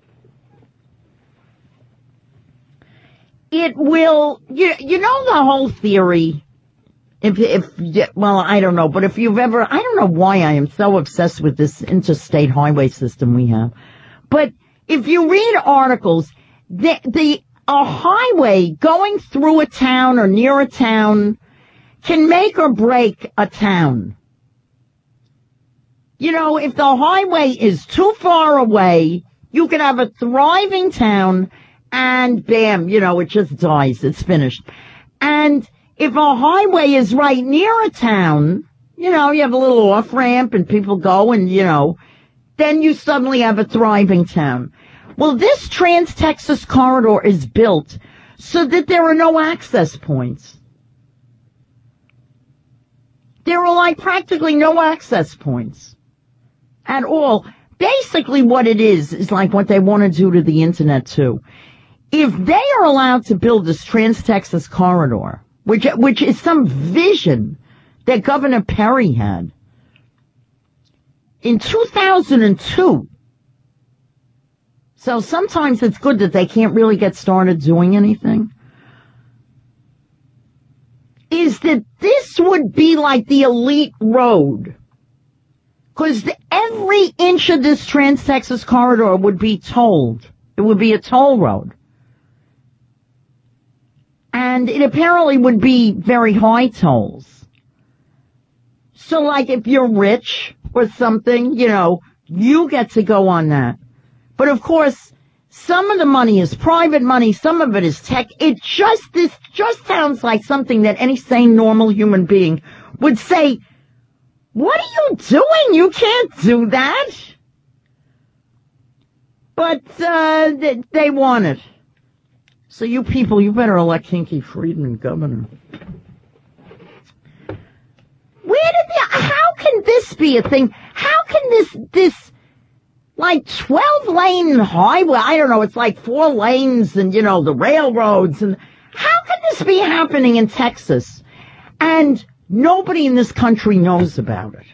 It will, you, you know the whole theory, if, if, well, I don't know, but if you've ever, I don't know why I am so obsessed with this interstate highway system we have, but if you read articles, the, the, a highway going through a town or near a town can make or break a town. You know, if the highway is too far away, you can have a thriving town and bam, you know, it just dies. It's finished. And if a highway is right near a town, you know, you have a little off ramp and people go and, you know, then you suddenly have a thriving town. Well, this Trans-Texas corridor is built so that there are no access points. There are like practically no access points at all. Basically what it is, is like what they want to do to the internet too. If they are allowed to build this Trans-Texas corridor, which, which is some vision that Governor Perry had in two thousand two. So sometimes it's good that they can't really get started doing anything. Is that this would be like the elite road. Because every inch of this Trans-Texas corridor would be tolled. It would be a toll road. And it apparently would be very high tolls. So like if you're rich or something, you know, you get to go on that. But of course, some of the money is private money, some of it is tech. It just, this just sounds like something that any sane, normal human being would say, what are you doing? You can't do that. But, uh, they, they want it. So you people, you better elect Kinky Friedman governor. Where did the, how can this be a thing? How can this, this, like twelve lane highway, I don't know, it's like four lanes and, you know, the railroads and, how can this be happening in Texas? And nobody in this country knows about it.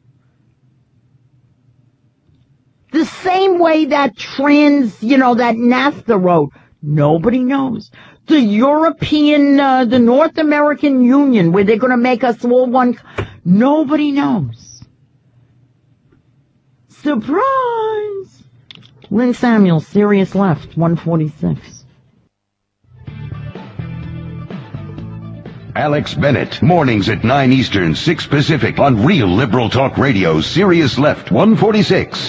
The same way that trans, you know, that NAFTA road, nobody knows. The European, uh, the North American Union, where they're going to make us all one, nobody knows. Surprise! Lynn Samuels, Sirius Left, one forty-six. Alex Bennett, mornings at nine Eastern, six Pacific on Real Liberal Talk Radio, Sirius Left, one forty-six.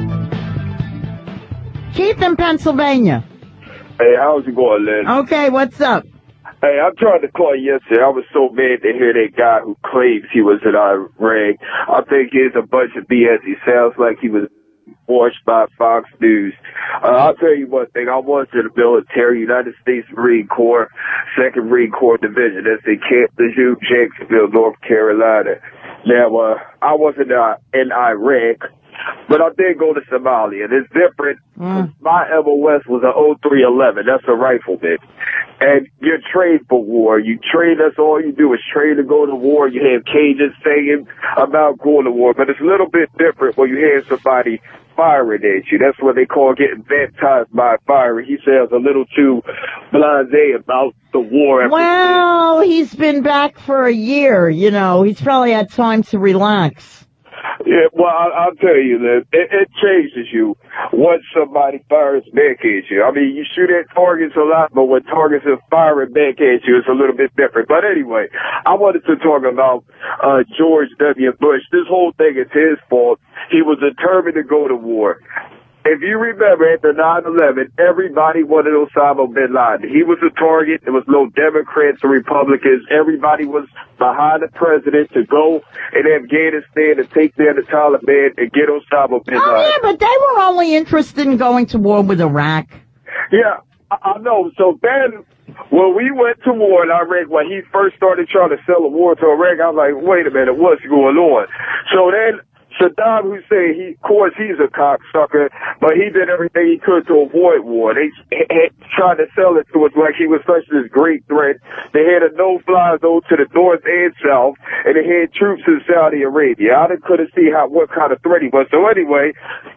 Keith in Pennsylvania. Hey, how's it going, Lynn? Okay, what's up? Hey, I tried to call yesterday. I was so mad to hear that guy who claims he was in Iraq. I think it's a bunch of B S. He sounds like he was watched by Fox News. Uh, I'll tell you one thing. I was in the military, United States Marine Corps, second Marine Corps Division. That's in Camp Lejeune, Jacksonville, North Carolina. Now, uh, I wasn't uh, in Iraq, but I did go to Somalia. And it's different. Mm. My M O S was an oh three eleven. That's a rifleman. And you're trained for war. You train, that's all you do is train to go to war. You have cages saying about going to war. But it's a little bit different when you hear somebody firing at you. That's what they call getting baptized by fire. He sounds a little too blasé about the war. Well, he's been back for a year, you know. He's probably had time to relax. Yeah, well, I, I'll tell you that it, it changes you once somebody fires back at you. I mean, you shoot at targets a lot, but when targets are firing back at you, it's a little bit different. But anyway, I wanted to talk about uh George W. Bush. This whole thing is his fault. He was determined to go to war. If you remember, after nine eleven, everybody wanted Osama bin Laden. He was a target. There was no Democrats or Republicans. Everybody was behind the president to go in Afghanistan and take down the Taliban and get Osama bin Laden. Oh, yeah, but they were only interested in going to war with Iraq. Yeah, I, I know. So then, when we went to war in Iraq, when he first started trying to sell a war to Iraq, I was like, wait a minute, what's going on? So then, Saddam Hussein, he, of course, he's a cocksucker, but he did everything he could to avoid war. They had tried to sell it to us like he was such this great threat. They had a no-fly zone to the north and south, and they had troops in Saudi Arabia. I couldn't see how what kind of threat he was. So anyway,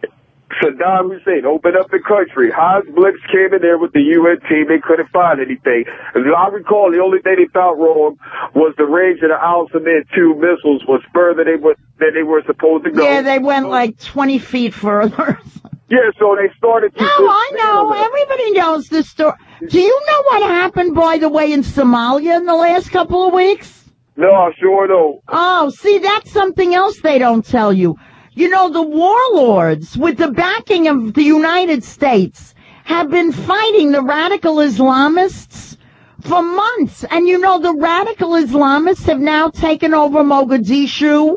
Saddam Hussein opened up the country. Hans Blix came in there with the U N team. They couldn't find anything. As I recall, the only thing they found wrong was the range of the Al-Samad two missiles was further than they, than they were supposed to go. Yeah, they went like twenty feet further. Yeah, so they started to... No, I know. Everybody knows this story. Do you know what happened, by the way, in Somalia in the last couple of weeks? No, I sure don't. Oh, see, that's something else they don't tell you. You know, the warlords, with the backing of the United States, have been fighting the radical Islamists for months. And you know, the radical Islamists have now taken over Mogadishu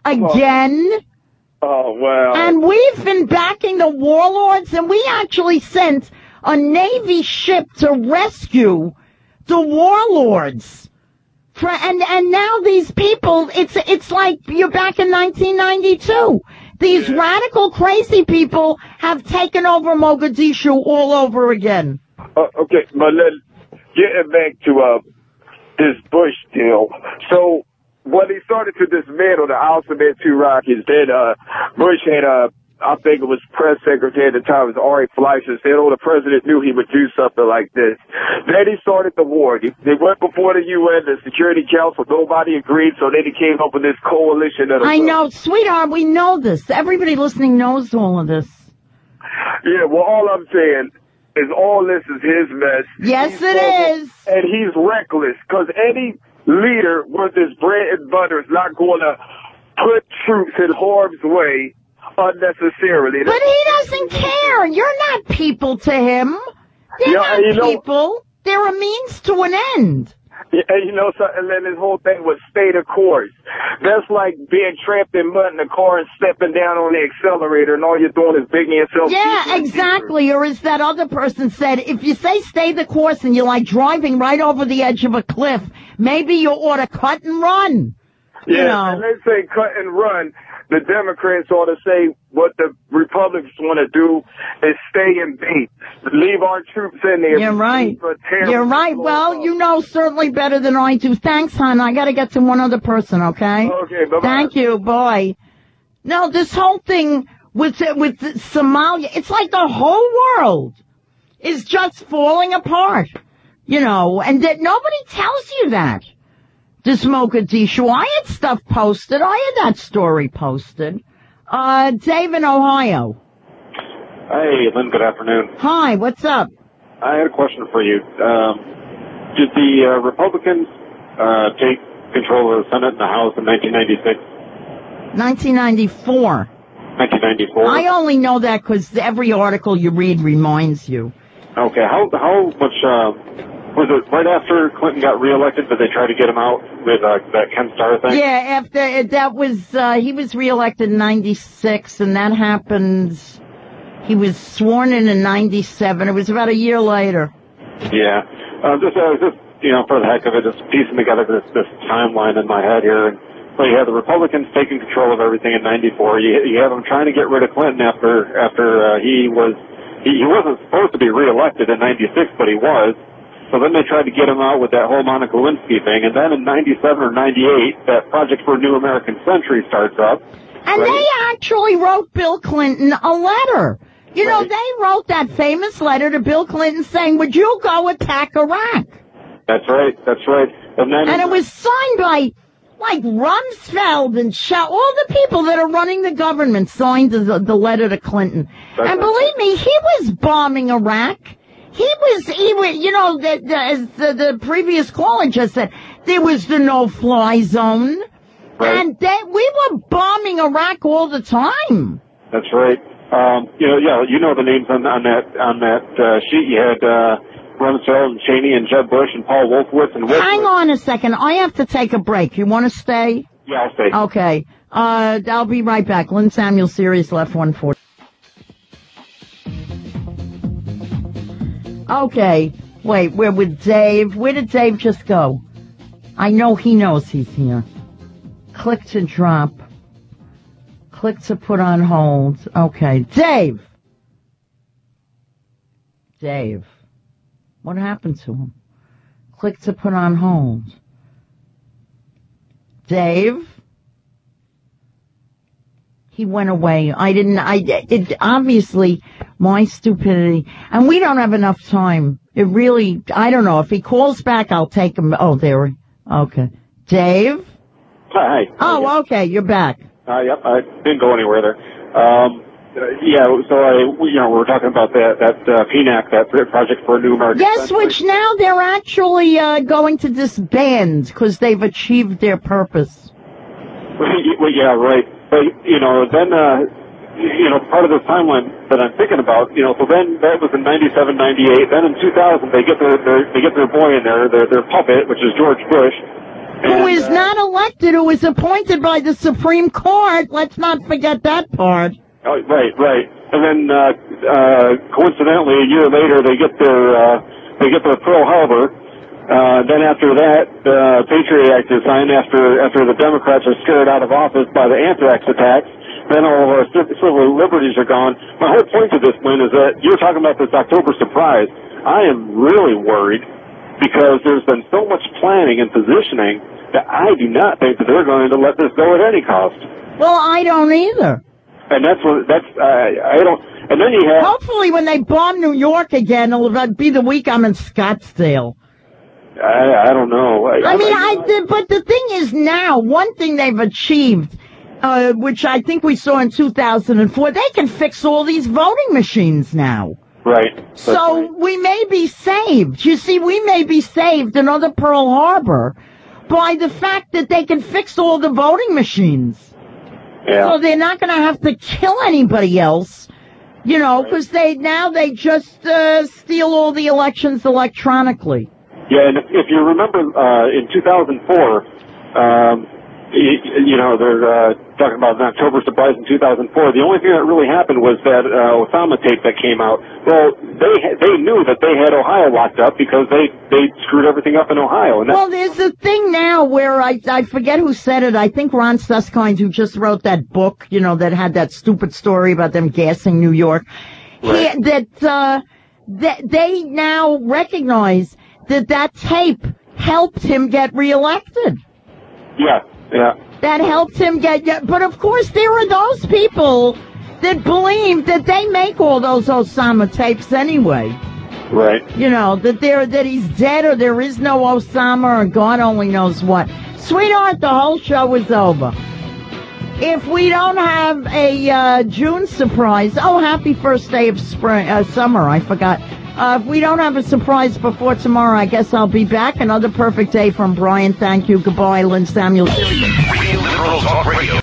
again. Oh, wow. And we've been backing the warlords, and we actually sent a Navy ship to rescue the warlords. For, and, and now these people, it's, it's like you're back in nineteen ninety-two. These yeah. radical crazy people have taken over Mogadishu all over again. Uh, okay, but let's get back to, uh, this Bush deal. So, when he started to dismantle the Al-Samad two Rockies, then, uh, Bush had, uh, I think it was press secretary at the time, it was Ari Fleischer, said, oh, the president knew he would do something like this. Then he started the war. They went before the U N, the Security Council, nobody agreed, so then he came up with this coalition. Of I know, sweetheart, we know this. Everybody listening knows all of this. Yeah, well, all I'm saying is all this is his mess. Yes, he's it trouble, is. And he's reckless, because any leader with his bread and butter is not going to put troops in harm's way unnecessarily. But he doesn't care. You're not people to him. They're yeah, not you know, people. They're a means to an end. Yeah, and you know, so, and then his whole thing was stay the course. That's like being trapped in mud in the car and stepping down on the accelerator, and all you're doing is digging yourself. Yeah, exactly. Or as that other person said, if you say stay the course and you're like driving right over the edge of a cliff, maybe you ought to cut and run. Yeah, you know. And they say cut and run. The Democrats ought to say what the Republicans want to do is stay in base. Leave our troops in there. You're right. You're right. Well, you know certainly better than I do. Thanks, hon. I got to get to one other person, okay? Okay, bye-bye. Thank you. Bye. No, this whole thing with, with Somalia, it's like the whole world is just falling apart, you know, and that nobody tells you that. This Mogadishu, I had stuff posted. I had that story posted. Uh, Dave in Ohio. Hey, Lynn, good afternoon. Hi, what's up? I had a question for you. Um, did the uh, Republicans uh, take control of the Senate and the House in nineteen ninety-six? nineteen ninety-four. nineteen ninety-four? I only know that because every article you read reminds you. Okay, how how much... Uh, Was it right after Clinton got reelected that they tried to get him out with uh, that Ken Starr thing? Yeah, after that was uh, he was reelected in ninety-six, and that happened. He was sworn in in ninety-seven. It was about a year later. Yeah, uh, just uh, just you know, for the heck of it, just piecing together this this timeline in my head here. And so you have the Republicans taking control of everything in ninety-four. You you have them trying to get rid of Clinton after after uh, he was he, he wasn't supposed to be reelected in ninety-six, but he was. So then they tried to get him out with that whole Monica Lewinsky thing. And then in ninety-seven or ninety-eight, that Project for a New American Century starts up. And right? They actually wrote Bill Clinton a letter. You right. know, they wrote that famous letter to Bill Clinton saying, would you go attack Iraq? That's right. That's right. And then, and it was signed by, like, Rumsfeld and Shaw. All the people that are running the government signed the, the letter to Clinton. That's and believe me, he was bombing Iraq. He was, he was, you know, the, the, as the, the previous caller just said, there was the no-fly zone. Right. And they, we were bombing Iraq all the time. That's right. Um, you know, yeah, you know the names on, on that, on that, uh, sheet. You had, uh, Rumsfeld and Cheney and Jeb Bush and Paul Wolfowitz and Wolfowitz. Hang on a second. I have to take a break. You want to stay? Yeah, I'll stay. Okay. Uh, I'll be right back. Lynn Samuel, Sirius Left one forty. Okay, wait, we're with Dave. Where did Dave just go? I know he knows he's here. Click to drop. Click to put on hold. Okay, Dave! Dave. What happened to him? Click to put on hold. Dave? He went away. I didn't, I, it, obviously, my stupidity, and we don't have enough time. It really, I don't know. If he calls back, I'll take him. Oh, there he, okay. Dave? Hi. Oh, okay, you're back. Uh, yep, I didn't go anywhere there. Um, yeah, so I, we, you know, we were talking about that, that uh, P N A C, that Project for a New American Yes, Century. which now they're actually uh, going to disband because they've achieved their purpose. Well, yeah, right. But, you know, then, uh, you know, part of the timeline that I'm thinking about, you know, so then that was in ninety-seven, ninety-eight. Then in two thousand, they get their, their they get their boy in there, their their puppet, which is George Bush. And, who is uh, not elected, who is appointed by the Supreme Court. Let's not forget that part. Oh, right, right. And then, uh, uh, coincidentally, a year later, they get their, uh, they get their Pearl Harbor. Uh, then after that, the uh, Patriot Act is signed after, after the Democrats are scared out of office by the anthrax attacks. Then all of our civil liberties are gone. My whole point to this, Lynn, is that you're talking about this October surprise. I am really worried because there's been so much planning and positioning that I do not think that they're going to let this go at any cost. Well, I don't either. And that's what, that's, uh, I don't, and then you have... Hopefully when they bomb New York again, it'll be the week I'm in Scottsdale. I, I don't know. I, I mean, I, the, but the thing is now, one thing they've achieved, uh, which I think we saw in two thousand four, they can fix all these voting machines now. Right. So right. we may be saved. You see, we may be saved, another Pearl Harbor, by the fact that they can fix all the voting machines. Yeah. So they're not going to have to kill anybody else, you know, because they now they just uh, steal all the elections electronically. Yeah, and if, if you remember uh, in two thousand four, um, you, you know, they're uh, talking about an October surprise in two thousand four. The only thing that really happened was that uh, Osama tape that came out. Well, they they knew that they had Ohio locked up because they, they screwed everything up in Ohio. And well, there's a thing now where I I forget who said it. I think Ron Suskind, who just wrote that book, you know, that had that stupid story about them gassing New York. Right. He, that uh, that they now recognize that that tape helped him get reelected. Yeah, yeah. That helped him get, but of course there are those people that believe that they make all those Osama tapes anyway. Right. You know, that they're, that he's dead or there is no Osama or God only knows what. Sweetheart, the whole show is over. If we don't have a uh, June surprise, oh, happy first day of spring, uh, summer, I forgot. Uh, if we don't have a surprise before tomorrow, I guess I'll be back. Another perfect day from Brian. Thank you. Goodbye, Lynn Samuels. Real Liberal Talk Radio.